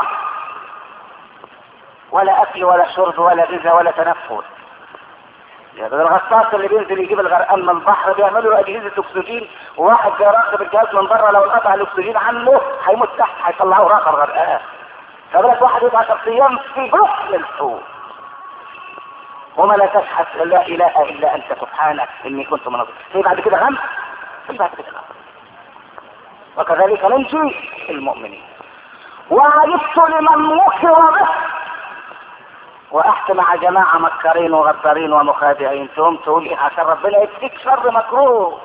ولا اكل ولا شرب ولا غذاء ولا تنفس؟ يعني الغطاس اللي بينزل يجيب الغرقان من البحر بيعملوا له اجهزة اكسجين، وواحد بيراقب الجهاز من بره لو انقطع الاكسجين عنه هيموت تحت، هيطلعوه راقب غرقان. فبالك واحد يبقى عشر ايام في جسم الحوت وما لا تشهد لا اله الا انت سبحانك اني كنت من الظالمين. في بعد كده غم، في بعد كده غم. وكذلك ننجي المؤمنين. وعجبت لمن مكر به. وقعت مع جماعة مكارين وغدارين ومخادعين، تقوم تقول ايه عشان ربنا يكفيك شر مكروه.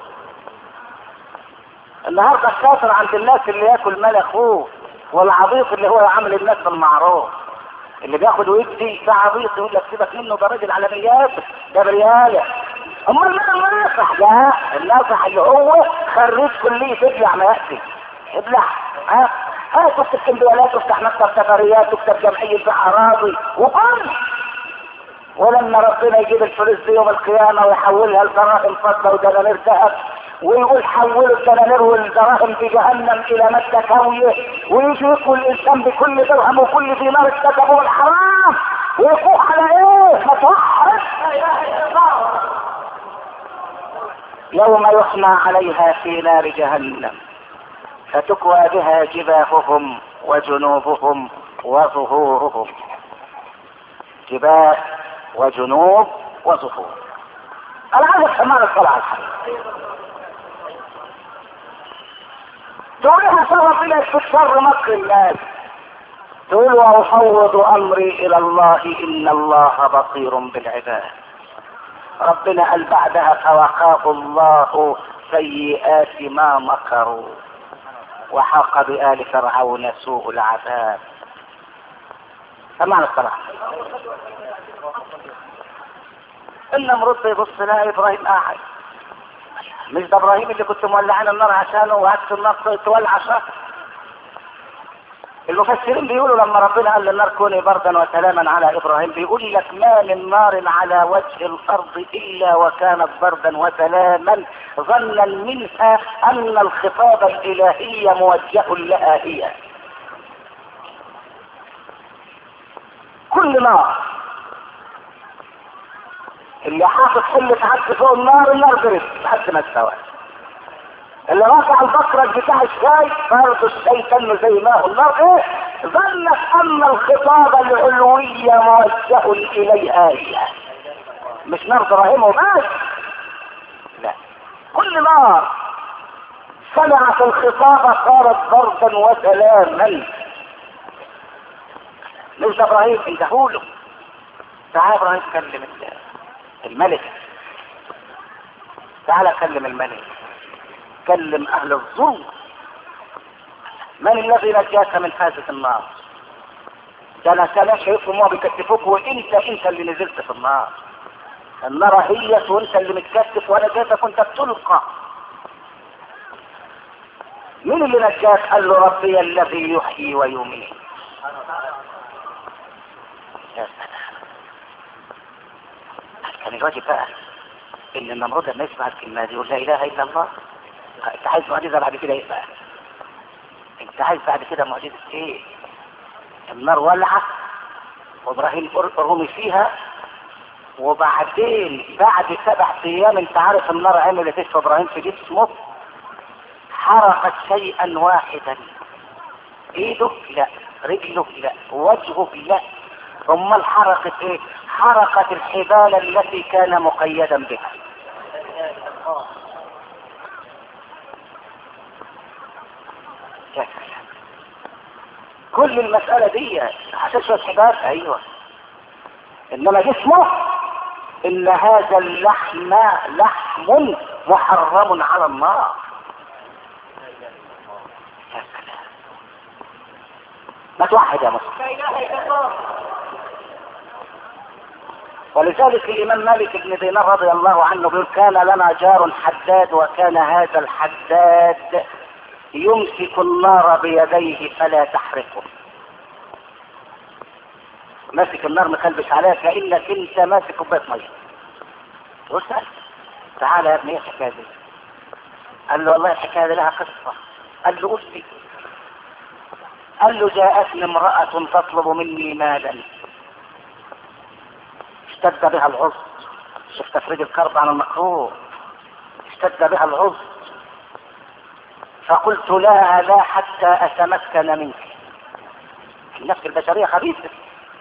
النهارده الشاطر عند الناس اللي ياكل مال اخوه، والعبيط اللي هو عامل الناس بالمعروف، اللي بياخد ويدي ده عبيط يقول لك سيبك منه ده راجل على مياته ده برياله. امال مين الناصح؟ لا، الناصح اللي هو خريج كليه ابلع ما ياتي ابلع. ها ها تكتب كمبيالات وافتح مكتب سفريات واكتب جمعيه اراضي وقل. ولما ربنا يجيب الفلوس دي يوم القيامه ويحولها لدراهم فضه ودنانير ذهب ويقول حولوا الدنانير والدراهم في جهنم الى ماده كاويه، ويجي يقول الانسان بكل درهم وكل دينار اكتسبه الحرام ويفوق على ايه؟ متوحد. يوم يحمى عليها في نار جهنم فتكوى بها جباههم وجنوبهم وظهورهم. جباه وجنوب وظهور. انا عايز افهم الصلاه على الحديث. تقول لها سبب الى استكثار مكر الناس، تقول وافوض امري الى الله ان الله بصير بالعباد. ربنا قال بعدها فوقاه الله سيئات ما مكروا. وحاق بآل فرعون سوء العذاب. سمعنا الصراحة. النمرود بيبص لها ابراهيم قاعد. مش ده ابراهيم اللي كنت مولعين النار عشانه وهات النار تولع عشان؟ المفسرين بيقولوا لما ربنا قال للنار كوني بردا وسلاما على ابراهيم، بيقول لك ما من نار على وجه الارض الا وكانت بردا وسلاما، ظنا منها ان الخطاب الالهي موجه لها هي. كل نار اللي حاطط حلة عدس فوق النار، النار برد لحد ما استوى. اللي رافع البكرة بتاع الشاي برضه الشاي كان زي ما هو. النار ايه؟ ظنت ان الخطاب العلوي موجه اليها هي، مش نار ابراهيم وبس، لا، كل نار سمعت الخطاب صارت بردا وسلاما. مش ابراهيم اندهوله، تعال ابراهيم كلم الملك، تعال كلم الملك، كلم اهل الظلم. من الذي نجاك من هذه النار؟ ده انا كان شايفهم وهو بيكتفوك وانت انت اللي نزلت في النار. النار هي وانت اللي متكتف وانا جيتك وانت بتلقى. مين اللي نجاك؟ قال له ربي الذي يحيي ويميت. يا سلام. كان الواجب بقى ان النمرود لما يسمع الكلمه دي يقول لا اله الا الله. انت عايز معجزه بعد كده ايه بقى؟ انت عايز بعد كده معجزه ايه؟ النار ولعت وابراهيم رمي فيها، وبعدين بعد سبع ايام انت عارف النار عملت ايه في ابراهيم في جسمه؟ حرقت شيئا واحدا. ايده لا، رجله لا، وجهه لا. امال حرقت ايه؟ حرقت الحبال التي كان مقيدا بها. كل المسألة دي عشان شوية حبال، ايوه، انما جسمه ان هذا اللحم لحم محرم على النار. ما توحد يا مسلم. ولذلك الامام مالك بن دينار رضي الله عنه بيقول كان لنا جار حداد، وكان هذا الحداد يمسك النار بيديه فلا تحرقه. ماسك النار مخلبش عليها كأنك انت ماسك كوبايه ميه. واسأل تعالى يا ابني ايه الحكايه دي؟ قال له والله الحكايه دي لها قصه. قال له قل لي. قال له جاءتني امرأة تطلب مني مالا، اشتد بها العصر. شفت تفريج الكرب عن المكروه، اشتد بها العصر. فقلت لها لا حتى اتمكن منك. النفس البشرية خبيثة،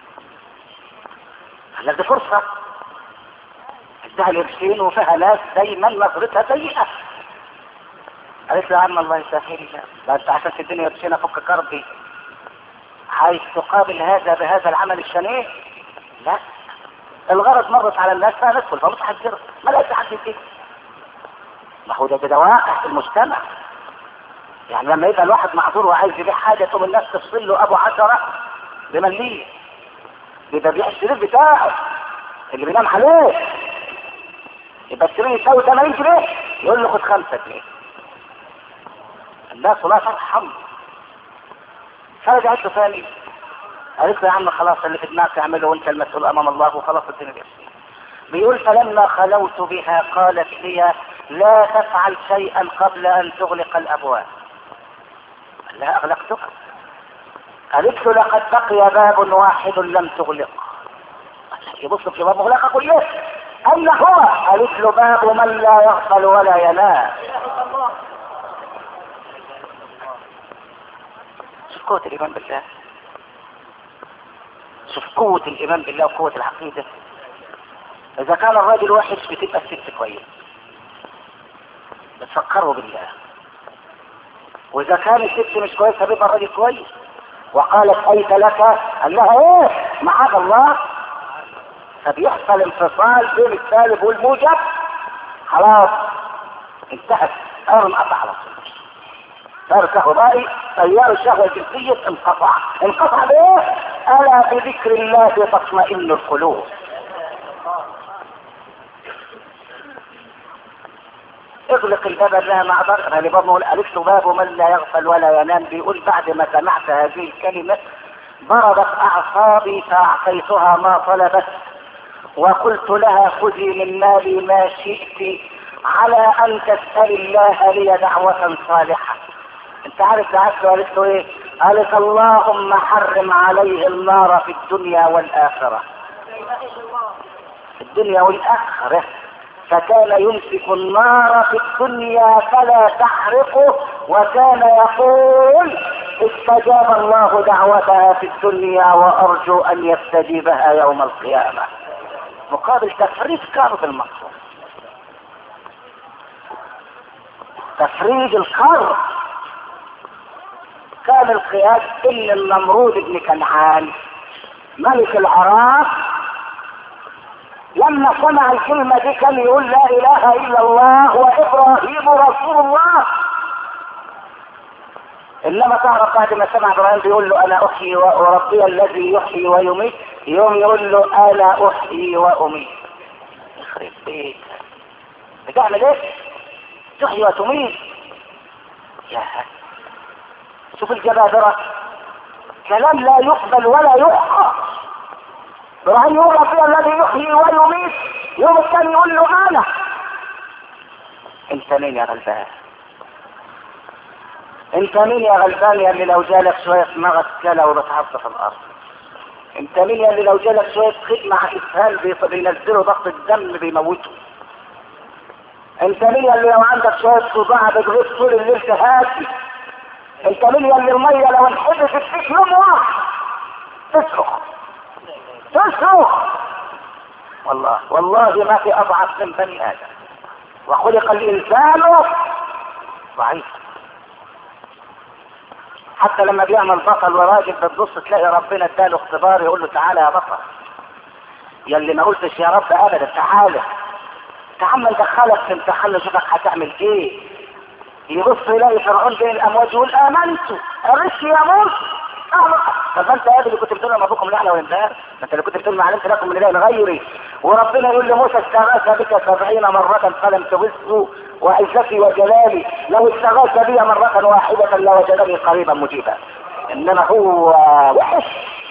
قال دي فرصة ادها الارشين وفيها ناس دايما نظرتها سيئة. قالت له يا عم الله يسهل لك، ده انت عشان تديني قرشين افك كربي عايز تقابل هذا بهذا العمل الشنيع؟ لا، الغرض مرت على الناس فندخل فمتحذر ما لا تحدث فيه. ما هو ده بدواء المجتمع. يعني لما يبقى الواحد معذور وعايز يبيع حاجه تقوم الناس تفصل له ابو عشرة بمليه، يبقى بيع السرير بتاعه اللي بينام عليه، يبقى السرير يساوي ثمانين جنيه يقول له خد خمسة جنيه. الناس لا ترحم. فرجعت له ثاني قالت له يا عم خلاص اللي في دماغك اعمله وانت المسؤول امام الله وخلاص الدنيا دي. بيقول فلما خلوت بها قالت لي لا تفعل شيئا قبل ان تغلق الابواب. لا اغلقتها. قالت له لقد بقي باب واحد لم تغلق. يبص في باب مغلقه كله. اين هو؟ قالت له باب من لا يغفل ولا ينام. شوف قوة الإيمان بالله، شوف قوة الإيمان بالله وقوة العقيدة. إذا كان الراجل وحش بتبقى الست كويس، بتفكروا بالله. وإذا كان الست مش كويسة بيبقى الراجل كويس. وقالت أيت لك؟ قال لها إيه؟ معاذ الله. فبيحصل انفصال بين السالب والموجب، خلاص انتهت، أمر انقطع على طول. تيار كهربائي، تيار الشهوة الجنسية انقطع. انقطع بايه؟ الا بذكر الله تطمئن القلوب. اغلق الباب لا معذر. انا اللي بقول الف باب من لا يغفل ولا ينام. بيقول بعد ما سمعت هذه الكلمة ضربت اعصابي فاعطيتها ما طلبت، وقلت لها خذي من مالي ما شئت على ان تسأل الله لي دعوة صالحة. انت عارف دعوته قالت له ايه؟ قالت اللهم حرم عليه النار في الدنيا والاخرة. في الدنيا والاخرة. فكان يمسك النار في الدنيا فلا تحرقه، وكان يقول استجاب الله دعوتها في الدنيا وارجو ان يستجيبها يوم القيامة، مقابل تفريج كرب المقصود. تفريج الكرب. كان القياس ان النمرود بن كنعان ملك العراق لما سمع الكلمة دي كان يقول لا اله الا الله وابراهيم رسول الله. انما تعرف بعد ما سمع ابراهيم بيقول له انا احيي وربي الذي يحيي ويميت، يوم يقول له انا احيي واميت. يخرب بيت، بتعمل ايه؟ تحيي وتميت. يا شوف الجبابرة، كلام لا يقبل ولا يحقق. ابراهيم يقول ربي الذي يحيي ويميت، يوم الثاني يقول له انا. انت مين يا غلبان؟ انت مين يا غلبان يا اللي لو جالك شوية مغص كلا وبتحط في الارض؟ انت مين يا اللي لو جالك شوية خدمة على اسهال بينزلوا ضغط الدم بيموته؟ انت مين يا اللي لو عندك شوية صداع بتغيب طول الليل تهاتي؟ انت مين يا اللي المية لو انحبست فيك يوم واحد تصرخ تصرخ؟ والله والله ما في اضعف من بني ادم، وخلق الانسان ضعيف. حتى لما بيعمل بطل وراجل بتبص تلاقي ربنا اداله اختبار يقول له تعالى يا بطل، يا اللي ما قلتش يا رب ابدا تعالى تعال ندخلك في امتحان نشوفك هتعمل ايه. يبص يلاقي فرعون بين الامواج يقول امنت الرزق يموت. طب انت يا اللي كنت بتقول لهم ابوكم الاعلى والانبهار، ما انت اللي كنت بتقول ما علمت لكم من اله غيري. وربنا يقول لموسى استغاث بك سبعين مرة فلم تغثه وعزتي وجلالي لو استغاث بي مرة واحدة لوجدني قريبا مجيبا. انما هو وحش.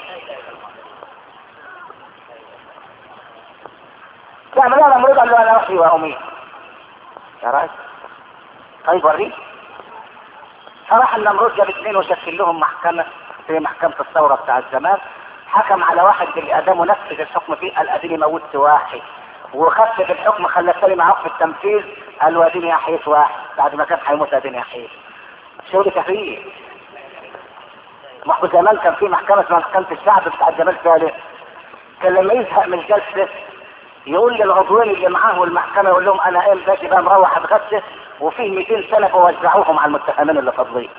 تعمل انا مريض قال له انا احيي واميت يا راجل. طيب وريك. صراحة النمرود جاب اثنين وشكل لهم محكمة في محكمة الثورة بتاع الزمان، حكم على واحد بالاعدام ونفذ الحكم فيه، قال اديني موتت واحد، وخفف الحكم خلى الثاني معاه في التنفيذ قال له اديني احييت واحد بعد ما كان هيموت اديني احييت. شغل كفيه. محكمة زمان كان في محكمة اسمها محكمة الشعب بتاع جمال سالم، كان لما يزهق من الجلسة يقول للعضوين اللي معاه المحكمة يقول لهم انا قايم باجي بقى مروح اتغسل وفيه مئتين سنة بوزعوهم على المتهمين اللي فاضلين.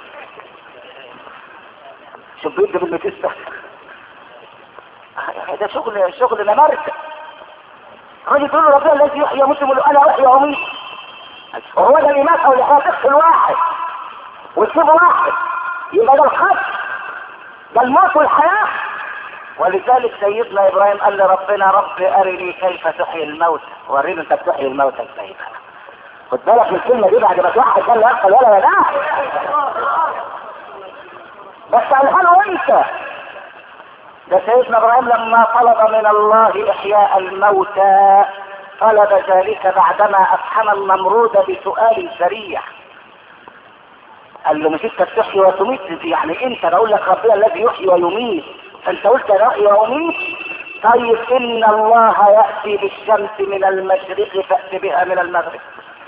شوف بيدي بالمئتين سنة. ده شغل شغل نماركة. الراجل يقول له ربنا الذي يحيي ويميت يقول له انا احيي واميت. وهو ده اللي مات او اللي هتقتل واحد وتسيب واحد يبقى ده الخط، ده الموت والحياة. ولذلك سيدنا ابراهيم قال لربنا رب ارني كيف تحيي الموت، وريني انت بتحيي الموت ازاي. خد بالك من الكلمة دي بعد ما توحد ده اللي يقتل ولا ولا بس قالها له انت. ده سيدنا ابراهيم لما طلب من الله احياء الموتى طلب ذلك بعدما افحم النمرود بسؤال سريع. قال له مش انت بتحيي وتميت؟ يعني انت بقول لك ربنا الذي يحيي ويميت فانت قلت انا احيي واميت؟ طيب ان الله ياتي بالشمس من المشرق فات بها من المغرب.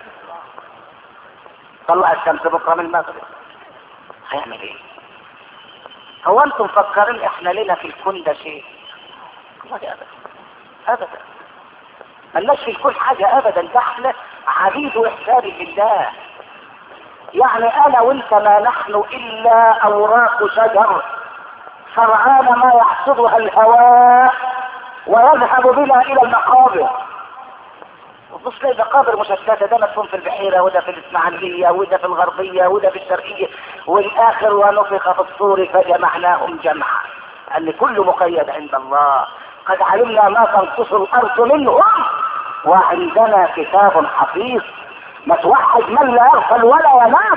طلع الشمس بكره من المغرب هيعمل ايه؟ هو انتم مفكرين احنا لنا في الكون ده شيء؟ والله ابدا ابدا ملناش في الكون حاجه ابدا، ده احنا عبيد واحسان لله. يعني انا وانت ما نحن الا اوراق شجر فرعان ما يحصدها الهواء ويذهب بنا الى المقابر. بص لي مقابر مشتته، ده مدفون في البحيره وده في الاسماعيليه وده في الغربيه وده في الشرقيه، والاخر ونفخ في الصور فجمعناهم جمعا، ان كل مقيد عند الله. قد علمنا ما تنقص الارض منهم وعندنا كتاب حفيظ. ما توحد من لا يغفل ولا ينام.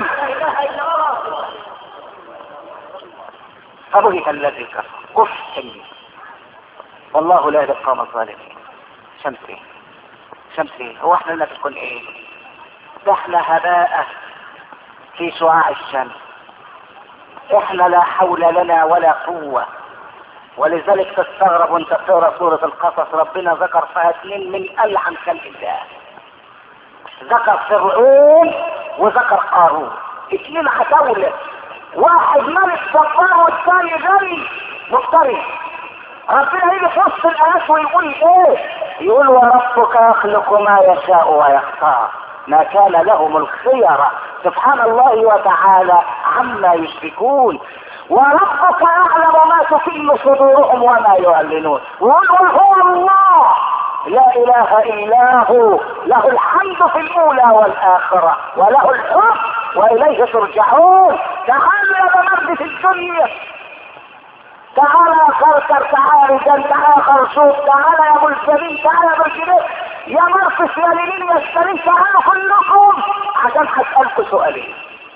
فبهت الذي كفر. كفر والله لا يهدي القوم الظالمين. شمسي شمسي هو احنا لنا تكون ايه؟ ده احنا هباء في شعاع الشمس. احنا لا حول لنا ولا قوة. ولذلك تستغرب وانت بتقرا سورة القصص ربنا ذكر فيها اثنين من ألعن خلق الله. ذكر فرعون وذكر قارون، اثنين عتاولة، واحد ملك جبار والثاني غني مفتري. ربنا يجي في وسط الآيات ويقول ايه؟ يقول وربك يخلق ما يشاء ويختار ما كان لهم الخيرة. سبحان الله وتعالى عما يشركون. وربك يعلم ما تكن صدورهم وما يعلنون. ويقول هو الله لا اله الا هو له الحمد في الاولى والاخرة وله الحكم واليه ترجعون. تعال يا بمرد في الدنيا، تعال يا خركر، تعال يا جن، تعال يا خرشوف، تعال يا ابو الجبين، تعال يا ابو الجبين، يا مرقس يا ليلين يا السليم، تعالوا كلكم عشان هسألكم سؤالين.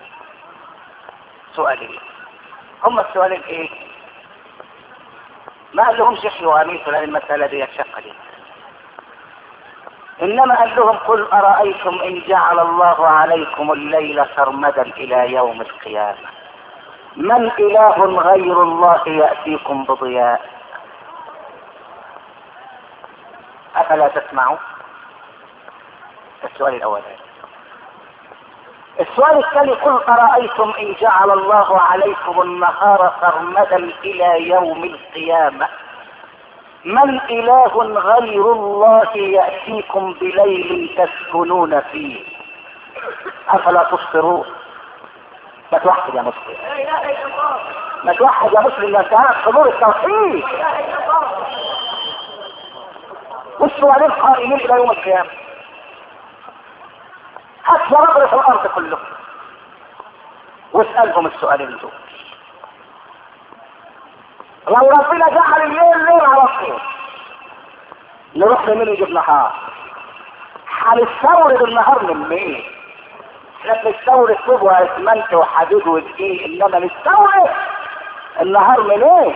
سؤالين هم السؤالين ايه؟ ما قال لهم شحيوا واميتوا لان المسألة دي الشقة دي، انما قال لهم قل ارأيتم ان جعل الله عليكم الليل سرمدا الى يوم القيامة من اله غير الله يأتيكم بضياء افلا تسمعوا؟ السؤال الاولاني. السؤال الثاني قل ارأيتم ان جعل الله عليكم النهار سرمدا الى يوم القيامة من اله غير الله يأتيكم بليل تسكنون فيه افلا تبصرون؟ ما توحد يا مسلم، ما توحد يا مسلم، انت عارف حضور التوحيد. والسؤالين قائمين الى يوم القيامة. هات رجل في الارض كلهم واسألهم السؤالين دول. لو ربنا جعل الليل ليل على طول نروح لمين يجيب نهار؟ هنستورد النهار من مين؟ احنا بنستورد طوب واسمنت وحديد ودقيق، انما نستورد النهار من ايه؟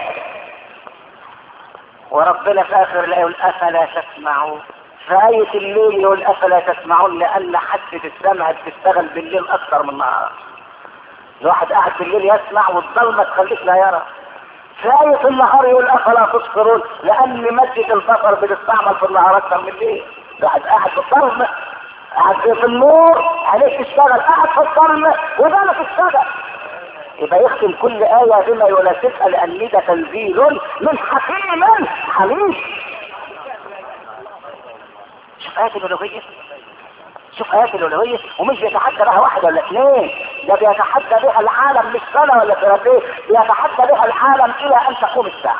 وربنا في اخر الايه يقول افلا تسمعون. في آية الليل يقول افلا تسمعون لان حاسة السمع بتشتغل بالليل اكثر من النهار. الواحد قاعد بالليل يسمع والظلمة تخليك لا يرى. في آية النهار يقول افلا تبصرون لان مادة البصر بتستعمل في النهار اكثر من الليل. الواحد قاعد في الظلمة، قاعد في النور عليك تشتغل، قاعد في الظلمة وده تشتغل. يبقى يختم كل آية بما يناسبها لأن ده تنزيل من حكيم حميد. شوف آيات الألوهية، شوف آيات الألوهية، ومش بيتحدى بها واحد ولا اثنين، ده بيتحدى بها العالم مش سنة ولا سنتين، بيتحدى بها العالم إلى أن تقوم الساعة.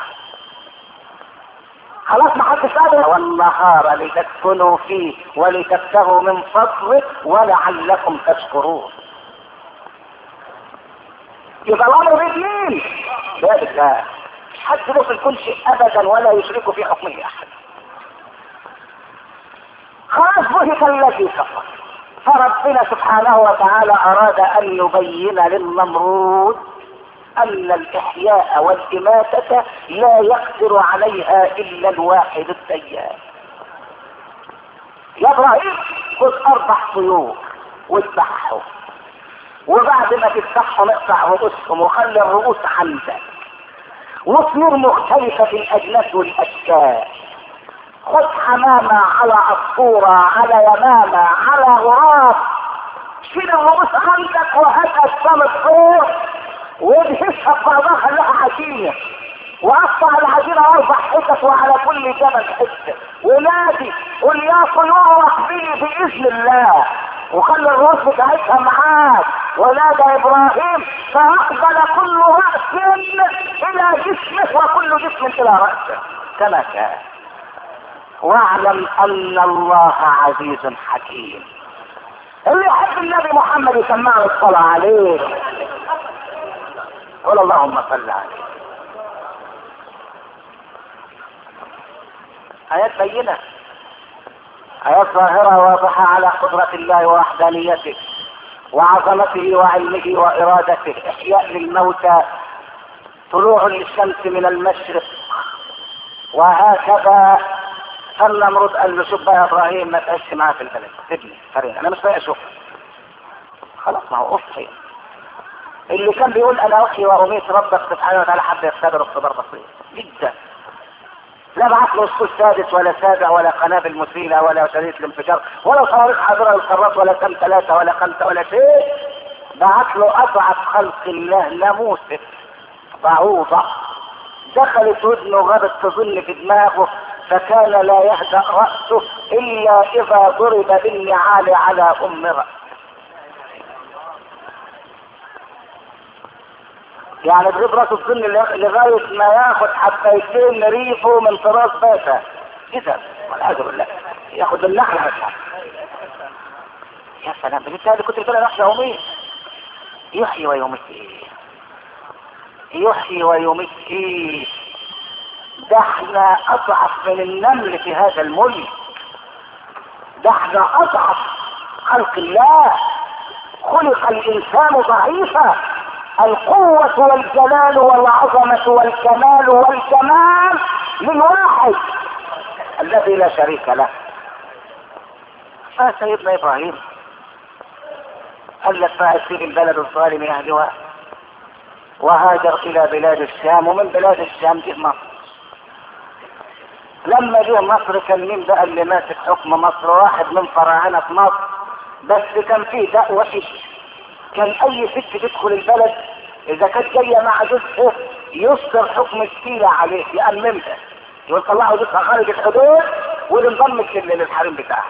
خلاص ما حدش قادر. والنهار لتسكنوا فيه ولتبتغوا من فضله ولعلكم تشكرون. يبقى الامر بالمين؟ لا بالله. مش حد له في الكل شيء ابدا ولا يشرك في حكمه احد. خلاص بهت الذي كفر. فربنا سبحانه وتعالى اراد ان يبين للنمرود ان الاحياء والاماتة لا يقدر عليها الا الواحد الديان. يا ابراهيم خذ اربع طيور واذبحهم، وبعد ما تذبحهم اقطع رؤوسهم وخلي الرؤوس عندك، وطيور مختلفة في الاجناس والاشكال. خذ حمامة على عصفورة على يمامة على غراب، شيل الرؤوس عندك وهات اجسام الطيور وادهسها ببعضها خليها عجينة، وقطع العجينة اربع حتت وعلى كل جبل حتة، ونادي قل يا طيور احملي باذن الله، وخلي الرؤوس بتاعتها معاك. ونادى ابراهيم فاقبل كل رأس الى جسمه وكل جسم الى رأسه كما كان. واعلم ان الله عزيز حكيم. اللي يحب النبي محمد يسمعه الصلاة عليه. قل اللهم صل عليه. آيات بينة، آيات ظاهرة واضحة على قدرة الله ووحدانيته وعظمته وعلمه وإرادته. إحياء للموتى، طلوع للشمس من المشرق، وهكذا. فالنمرود قال له شوف بقى يا ابراهيم ما تقعدش معاه في البلد، سيبني فرينا انا مش طايق اشوف. خلاص ما هو اصحي. اللي كان بيقول انا احيي واميت ربك سبحانه وتعالى حتى يختبر اختبار بسيط جدا. لا بعت له اسطول سادس ولا سابع ولا قنابل مثيرة ولا شريط الانفجار ولا صواريخ حاضرة للقارات ولا كم ثلاثة ولا خمسة ولا شيء. بعت له اضعف خلق الله ناموسة بعوضة دخلت ودنه غابت تظن في دماغه، فكان لا يهدأ رأسه إلا إذا ضرب بالنعال على أم رأسه. يعني ضرب رأسه تظن لغاية ما ياخد حبايتين ريفه من طراز باشا كده والعياذ بالله، ياخد النحل على الشعب. يا سلام، بالتالي كنت بتقول انا احيا واميت. يحيي ويميت ايه؟ يحيي ويميت ايه؟ ده احنا اضعف من النمل في هذا الملك. ده احنا اضعف خلق الله. خلق الانسان ضعيفا. القوة والجلال والعظمة والكمال والجمال للواحد الذي لا شريك له. فسيدنا ابراهيم قال لك فاسيب البلد الظالم اهلها وهاجر الى بلاد الشام، ومن بلاد الشام جه مصر. لما جه مصر كان مين بقى اللي ماسك حكم مصر؟ واحد من فراعنة مصر، بس كان فيه داء وحش. كان اي ست تدخل البلد اذا كانت جايه مع جوزها يصدر حكم السيلة عليه، يأممها، يقول طلعوا جوزها خارج الحدود وينضمك للحريم بتاعها.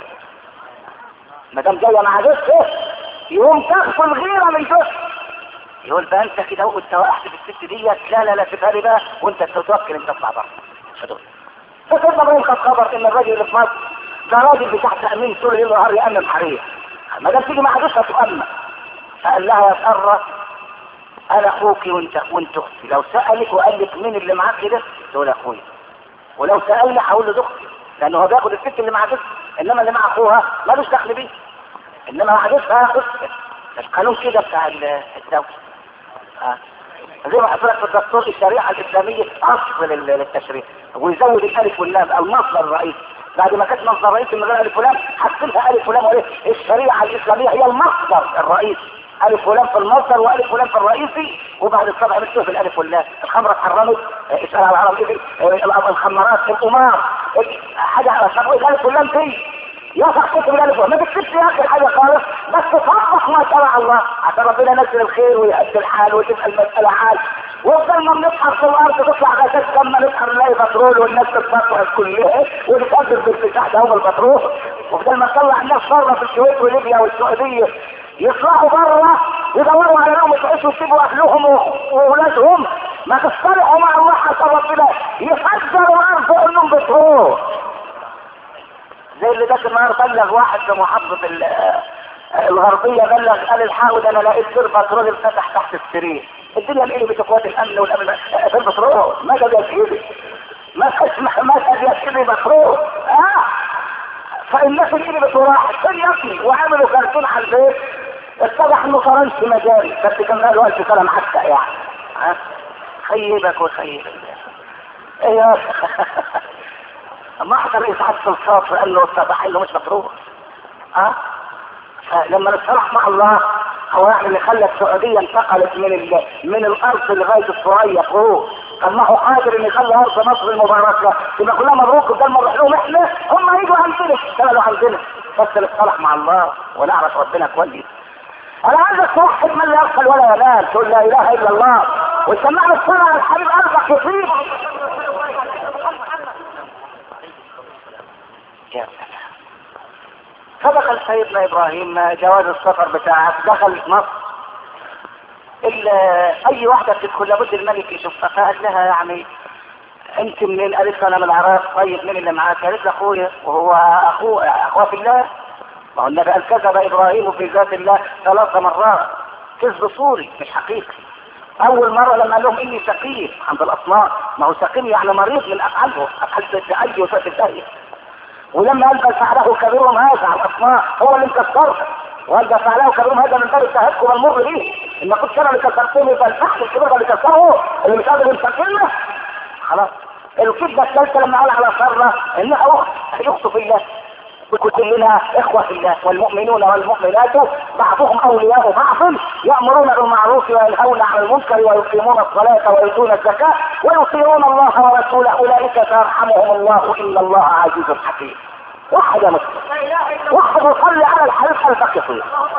ما دام جايه مع جوزها يقوم تاخد الغيره من جوزها، يقول بقى انت كده وانت وقعت في الست ديت، لا لا لا تفاري بقى وانت تتوكل انت تطلع بره الحدود. فسيدنا ابراهيم خد خبر ان الراجل اللي في مصر ده راجل بتاع تأمين طول الليل والنهار يأمن حريم، ما دام تيجي مع جوزها تؤمن. فقال لها يا سارة انا اخوك وانت وانت اختي، لو سألك وقال لك مين اللي معاك كده تقول اخويا، ولو سألني هقول له ده اختي، لانه هو بياخد الست اللي مع جوزها، انما اللي مع اخوها مالوش دخل بيه، انما مع جوزها اختي. القانون كده بتاع الدولة. آه. زي ما حصلت في الدستور الشريعة الإسلامية أصل للتشريع، ويزود الألف واللام المصدر الرئيسي، بعد ما كانت مصدر رئيسي من غير ألف ولام حطلها ألف ولام، وإيه؟ الشريعة الإسلامية هي المصدر الرئيسي، ألف ولام في المصدر وألف ولام في الرئيسي، وبعد السبع مكتوب الألف واللام. الخمرة اتحرمت، اسأل على العرب إيه؟ الخمرات، القمار، حاجة عشان الألف واللام دي يصح كتب الألف واللام، ما تكتبش يا أخي حاجة خالص، بس تطبق ما شرع الله عشان ربنا ينزل الخير ويهدي الحال وتبقى المسألة حال. وبدل ما بنسحر في الارض تطلع غازات لما نسحر نلاقي بترول والناس تتبطل كلها ونتقدم بالفتاح ده هو البترول، وبدل ما نطلع الناس بره في الكويت وليبيا والسعوديه يطلعوا بره يدوروا على لهم يعيشوا ويسيبوا اهلهم واولادهم، ما تصطلحوا مع الله حتى ربنا يفجروا الارض انهم بترول. زي اللي ذاك النهار بلغ واحد في محافظه الغربيه، بلغ قال الحقوا ده انا لقيت سير بترول انفتح تحت السرير. الدنيا الإلي بتقوات الأمن والأمن في البترول، ما جاب يسيبي ما اسمح ما جاب يسيبي بترول. اه فالناس الإلي بتراحت فين يبني وعملوا كرتون على البيت، اتضح انه فرنش مجاري، بس كان قالوا ألف سنة حتى يعني. ها خيبك وخيبك ايه يا ما احضر إسعاد سلطات قال له اتضح انه مش بترول. اه فلما نتصالح مع الله هو يعني اللي خلى السعودية انتقلت من ال... من الارض لغاية الصغير فوق، طب ما هو قادر ان يخلي ارض مصر المباركة تبقى كلها مبروك، بدل ما نروح لهم احنا هم يجوا عندنا يشتغلوا عندنا، بس نتصالح مع الله ونعرف ربنا كويس. انا عايزك توحد من لا يغفل ولا ينال، تقول لا اله الا الله وسمعنا الصلاة على الحبيب قلبك يصيب. يا سلام. فدخل سيدنا ابراهيم جواز السفر بتاعك، دخل مصر الا اي واحدة تدخل لابد الملك يشوفها، فقال لها يعني انت منين؟ قالت له انا من العراق. طيب مين اللي معاك؟ قالت له اخويا، وهو اخو اخوه في الله. ما هو النبي قال كذب ابراهيم في ذات الله ثلاث مرات، كذب صوري مش حقيقي. اول مرة لما قال لهم اني سقيم عند الاصنام، ما هو سقيم يعني مريض من افعاله، افعال تتعدي وتتهيئ. ولما قال بل فعله كبيرهم هذا على الاصنام هو اللي مكسرها، وقال بل فعله كبيرهم هذا من باب التهكم المر به، ان كنت انا اللي كسرتني فالفحل الكبير اللي كسره اللي مش قادر يمسكني. خلاص. الكذبة الثالثة لما قال على سرة انها اخت، يخطو في الله، كلنا اخوة في الله، والمؤمنون والمؤمنات بعضهم اولياء بعض، يأمرون بالمعروف وينهون عن المنكر ويقيمون الصلاة ويؤتون الزكاة ويطيعون الله ورسوله اولئك سيرحمهم الله ان الله عزيز حكيم. واحد يا مسلم، واحد يصلي على الحديث البقي.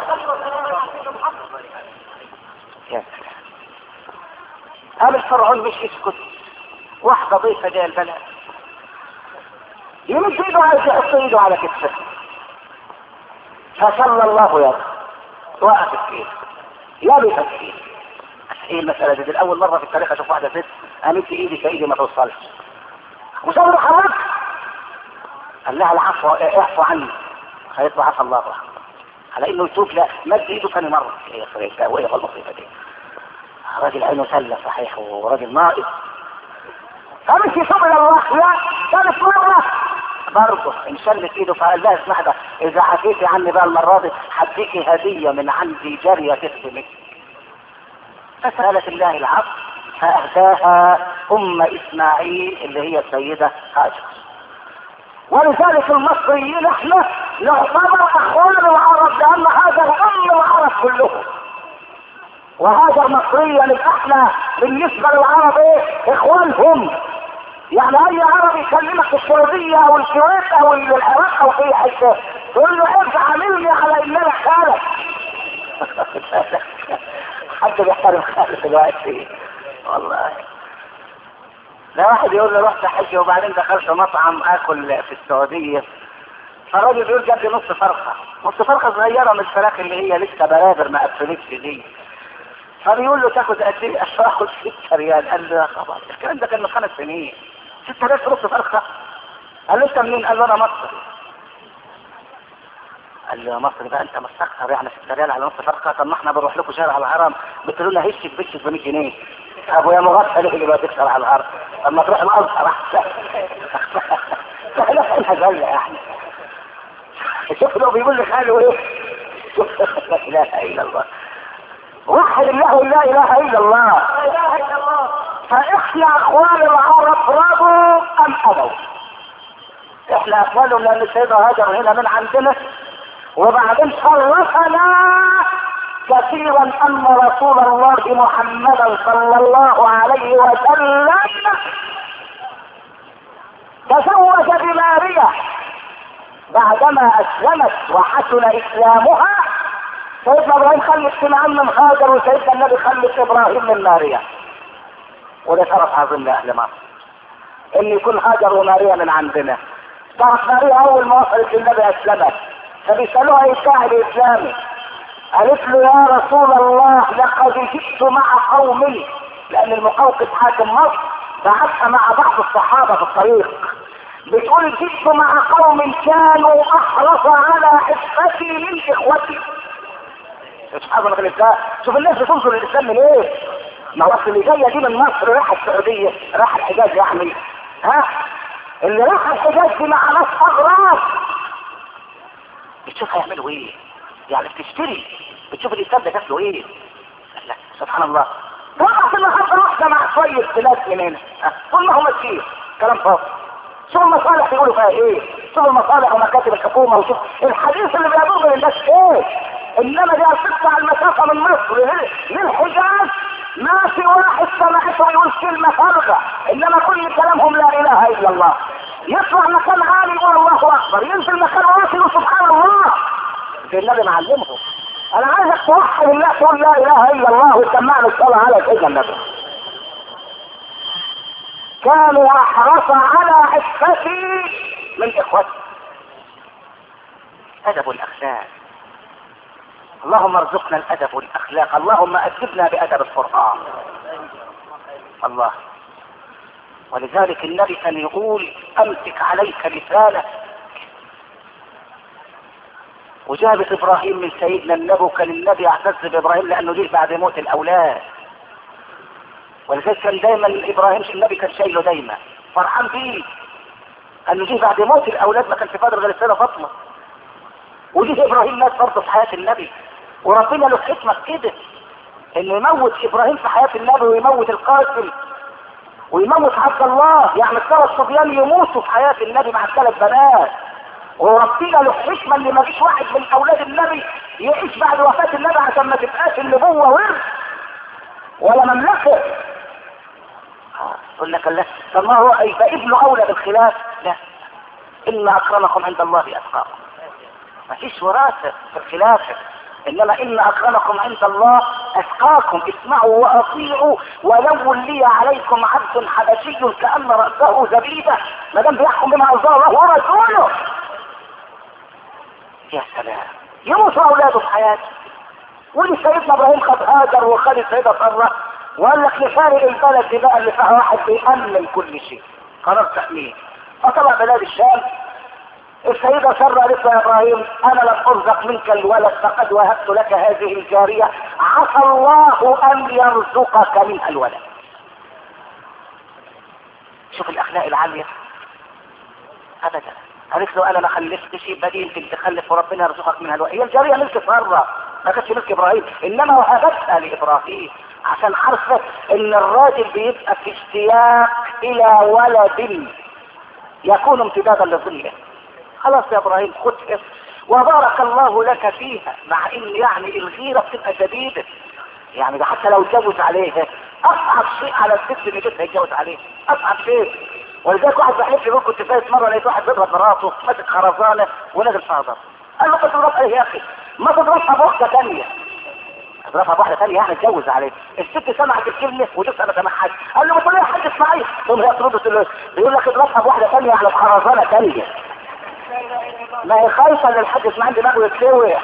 قال الفرعون مش يسكت، واحدة ضيفة جاية البلد يمد ايده عايز يحط ايده على كتفه، فصلى الله يده وقفت فيه لبست فيه. ايه المسألة دي؟ الاول مرة في التاريخ اشوف واحدة ست قامت ايدي كايدي ما توصلش وصبر حضرتك. قال لها العفو اعفو عني، خليت عفى الله على انه يتوب. لا، مد ايده ثاني مرة. ايه يا وهي المصيبة دي؟ راجل عينه سلة صحيح وراجل ناقص، فمش يتوب الى الله. لا، ثالث مرة برضه انشلت ايده فقال لها اسمع ده، اذا عفيتي عني بقى المرة دي هديكي هدية من عندي جارية تخدمك. فسألت الله العفو فأهداها ام اسماعيل اللي هي السيدة هاجر. ولذلك المصريين احنا نعتبر اخوان العرب، لان هذا ام العرب كلهم، وهاجر مصريا احنا بالنسبة للعرب ايه؟ اخوانهم. يعني اي عربي يكلمك في السعودية او الكويت او العراق او اي حته تقول له انت عاملني على ان انا خالك. حد بيحترم خالك دلوقتي والله. لا، واحد يقول له رحت حج وبعدين دخلت مطعم اكل في السعودية، فالراجل بيقول جاب لي نص فرخة، نص فرخة صغيرة من الفراخ اللي هي لسه برابر ما قفلتش دي. فبيقول له تاخد قد ايه؟ اخد ستة ريال. قال له يا خبر، الكلام ده كان من خمس سنين. ستة ريال في نص فرخة؟ قال له انت منين؟ قال له انا مصري. قال له يا مصري بقى انت مستكثر يعني ستة ريال على نص فرخة؟ طب ما احنا بنروح لكم شارع الهرم بتقولوا لنا هشك بشك ب مية جنيه. ابو يا مغفل اللي بقى تكسر على الهرم، طب ما تروح الازهر احسن. لا احنا زله يعني. شوف له بيقول لي خاله ايه؟ لا اله الا الله، وحد الله لا اله الا الله. لا اله الا الله. فاحنا اخوان العرب رضوا ام ابوا؟ احنا اخوانهم لان السيدة هاجر هنا من عندنا، وبعدين شرفنا كثيرا ان رسول الله محمدا صلى الله عليه وسلم تزوج بماريا بعدما اسلمت وحسن اسلامها. سيدنا ابراهيم خلف سمعان من هاجر، وسيدنا النبي خلف ابراهيم من ماريا. وده شرف عظيم لاهل مصر ان يكون هاجر وماريا من عندنا. تعرف ماريا اول ما وصلت للنبي اسلمت، فبيسالوها ايه الشاهد الاسلامي؟ قالت له يا رسول الله لقد جئت مع قومي، لان المقوقس حاكم مصر بعثها مع بعض الصحابه في الطريق، بتقول جئت مع قوم كانوا احرص على حفتي من اخوتي. سبحان الله الاسلام. شوف الناس بتنظر للاسلام من ايه؟ ما هو اللي جايه دي من مصر راح السعوديه، راح الحجاز يعني، ها اللي راح الحجاز دي مع ناس اغراب بتشوف هيعملوا ايه، يعني بتشتري بتشوف الاسلام ده شكله ايه. لا سبحان الله. وقعت النهارده واحده مع شويه بلاد من هنا كلهم ماشيين كلام فاضي. شوف المصالح بيقولوا فيها ايه، شوف المصالح ومكاتب الحكومه، وشوف الحديث اللي بيضر الناس ايه. انما دي هتقطع المسافه من مصر للحجاز ما في واحد سمعته يقول كلمه فارغه، انما كل كلامهم لا اله الا الله. يطلع مكان عالي يقول الله اكبر، ينزل مكان واطي يقول سبحان الله. ده النبي معلمهم. انا عايزك توحد الله تقول لا اله الا الله وتسمعني الصلاه على سيدنا النبي. كانوا احرص على حفتي من اخوتي. ادب الاخلاق. اللهم ارزقنا الادب والاخلاق، اللهم ادبنا بادب القران. الله. ولذلك النبي كان يقول امسك عليك لسانك. وجابت ابراهيم من سيدنا النبي، كان النبي يعتز بابراهيم لانه جه بعد موت الاولاد، ولذلك كان دايما ابراهيم النبي كان شايله دايما فرحان بيه، انه جه بعد موت الاولاد ما كانش فاضل غير السيده فاطمه، وجه ابراهيم مات برضه في حياه النبي، وربنا له حكمه في كده انه يموت ابراهيم في حياه النبي ويموت القاسم ويموت عبد الله، يعني الثلاث صبيان يموتوا في حياه النبي مع الثلاث بنات، وربنا له حكمه ان ما فيش واحد من اولاد النبي يعيش بعد وفاه النبي عشان ما تبقاش النبوه ورث ولا مملكه. يقول لك الله طب ما هو يبقى ابنه اولى بالخلاف؟ لا، ان اكرمكم عند الله اتقاكم. ما فيش وراثه في الخلافه، انما ان اكرمكم عند الله اتقاكم. اسمعوا واطيعوا ولو لي عليكم عبد حبشي كأن رأسه زبيبه، ما دام بيحكم بما انزل الله ورسوله. يا سلام، يموت اولاده في حياته. ودي سيدنا ابراهيم خد هاجر وخد السيده ساره وقال لك لفارق البلد دي بقى اللي فيها واحد بيأمن كل شيء، قرار تأمين. فطلع بلاد الشام، السيدة سارة قالت له يا ابراهيم انا لم ارزق منك الولد فقد وهبت لك هذه الجارية، عسى الله ان يرزقك منها الولد. شوف الاخلاق العالية. ابدا، قالت له انا ما خلفتش بديل انت تخلف وربنا يرزقك منها الولد. هي الجارية ملك سارة ما كانتش ملك ابراهيم، انما وهبتها لابراهيم عشان عارفة ان الراجل بيبقى في اشتياق الى ولد يكون امتدادا لظله. خلاص يا ابراهيم خدها وبارك الله لك فيها، مع ان يعني الغيرة بتبقى شديدة، يعني ده حتى لو اتجوز عليها اصعب شيء على الست اللي جوزها يتجوز عليها، اصعب شيء. ولذلك واحد بحب يقول كنت فايت مرة لقيت واحد بيضرب مراته ماسك خرزانة ونازل فاضر، قال له تضربها ايه يا اخي؟ ما تضربها بواحدة ثانية، تضربها بواحدة ثانية يعني اتجوز عليها. الست سمعت الكلمة وجوزها ما سمعهاش، قال له ما تقول لي حد اسمعي، ثم هي ترد تقول له يقول لك اضربها بواحدة ثانية على خرزانة ثانية. ما هي خايفة ان الحد اسمعين دماغه يتلوح.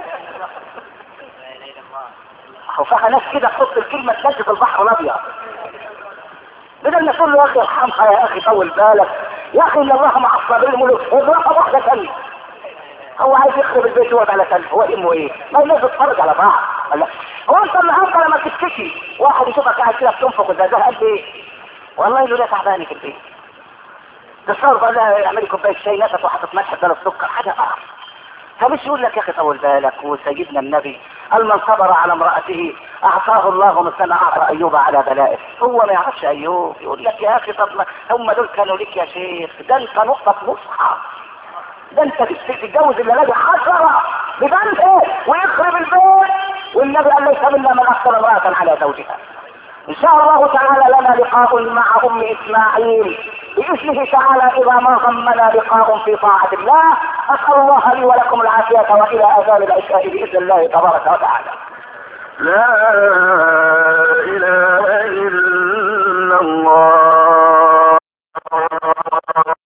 وفيها ناس كده تحط الكلمة تنزل في البحر الابيض، بدل ما تقول له يا اخي ارحمها يا اخي طول بالك يا اخي ان الله مع الصابرين ملوك، اضربها بواحدة ثانية. هو عايز يخرب البيت يقعد على ثانية، هو امه ايه؟ ما الناس تتفرج على بعض. لا هو انت النهارده لما تشتكي واحد يشوفك قاعد كده بتنفخ الزجاجة قد ايه؟ والله يقول لي تعباني في البيت. تصور بقى لها يعملي كوبايه شاي نفس وحطت ملح بدل السكر حاجه قرف. فمش يقول لك يا اخي طول بالك. وسيدنا النبي قال من صبر على امراته اعطاه الله مثل ما اعطى ايوب على بلائه. هو ما يعرفش ايوب، يقول لك يا اخي طب هم دول كانوا ليك يا شيخ، ده انت نقطه مصحى، ده انت تتجوز اللي لاقي حشره ببنته ويخرب البيت. والنبي قال ليس منا من اكثر امراه على زوجها. ان شاء الله تعالى لنا لقاء مع ام اسماعيل بإذنه تعالى اذا ما ضمنا لقاء في طاعة الله. اسأل الله لي ولكم العافية والى اذان العشاء باذن الله تبارك وتعالى.
لا اله الا الله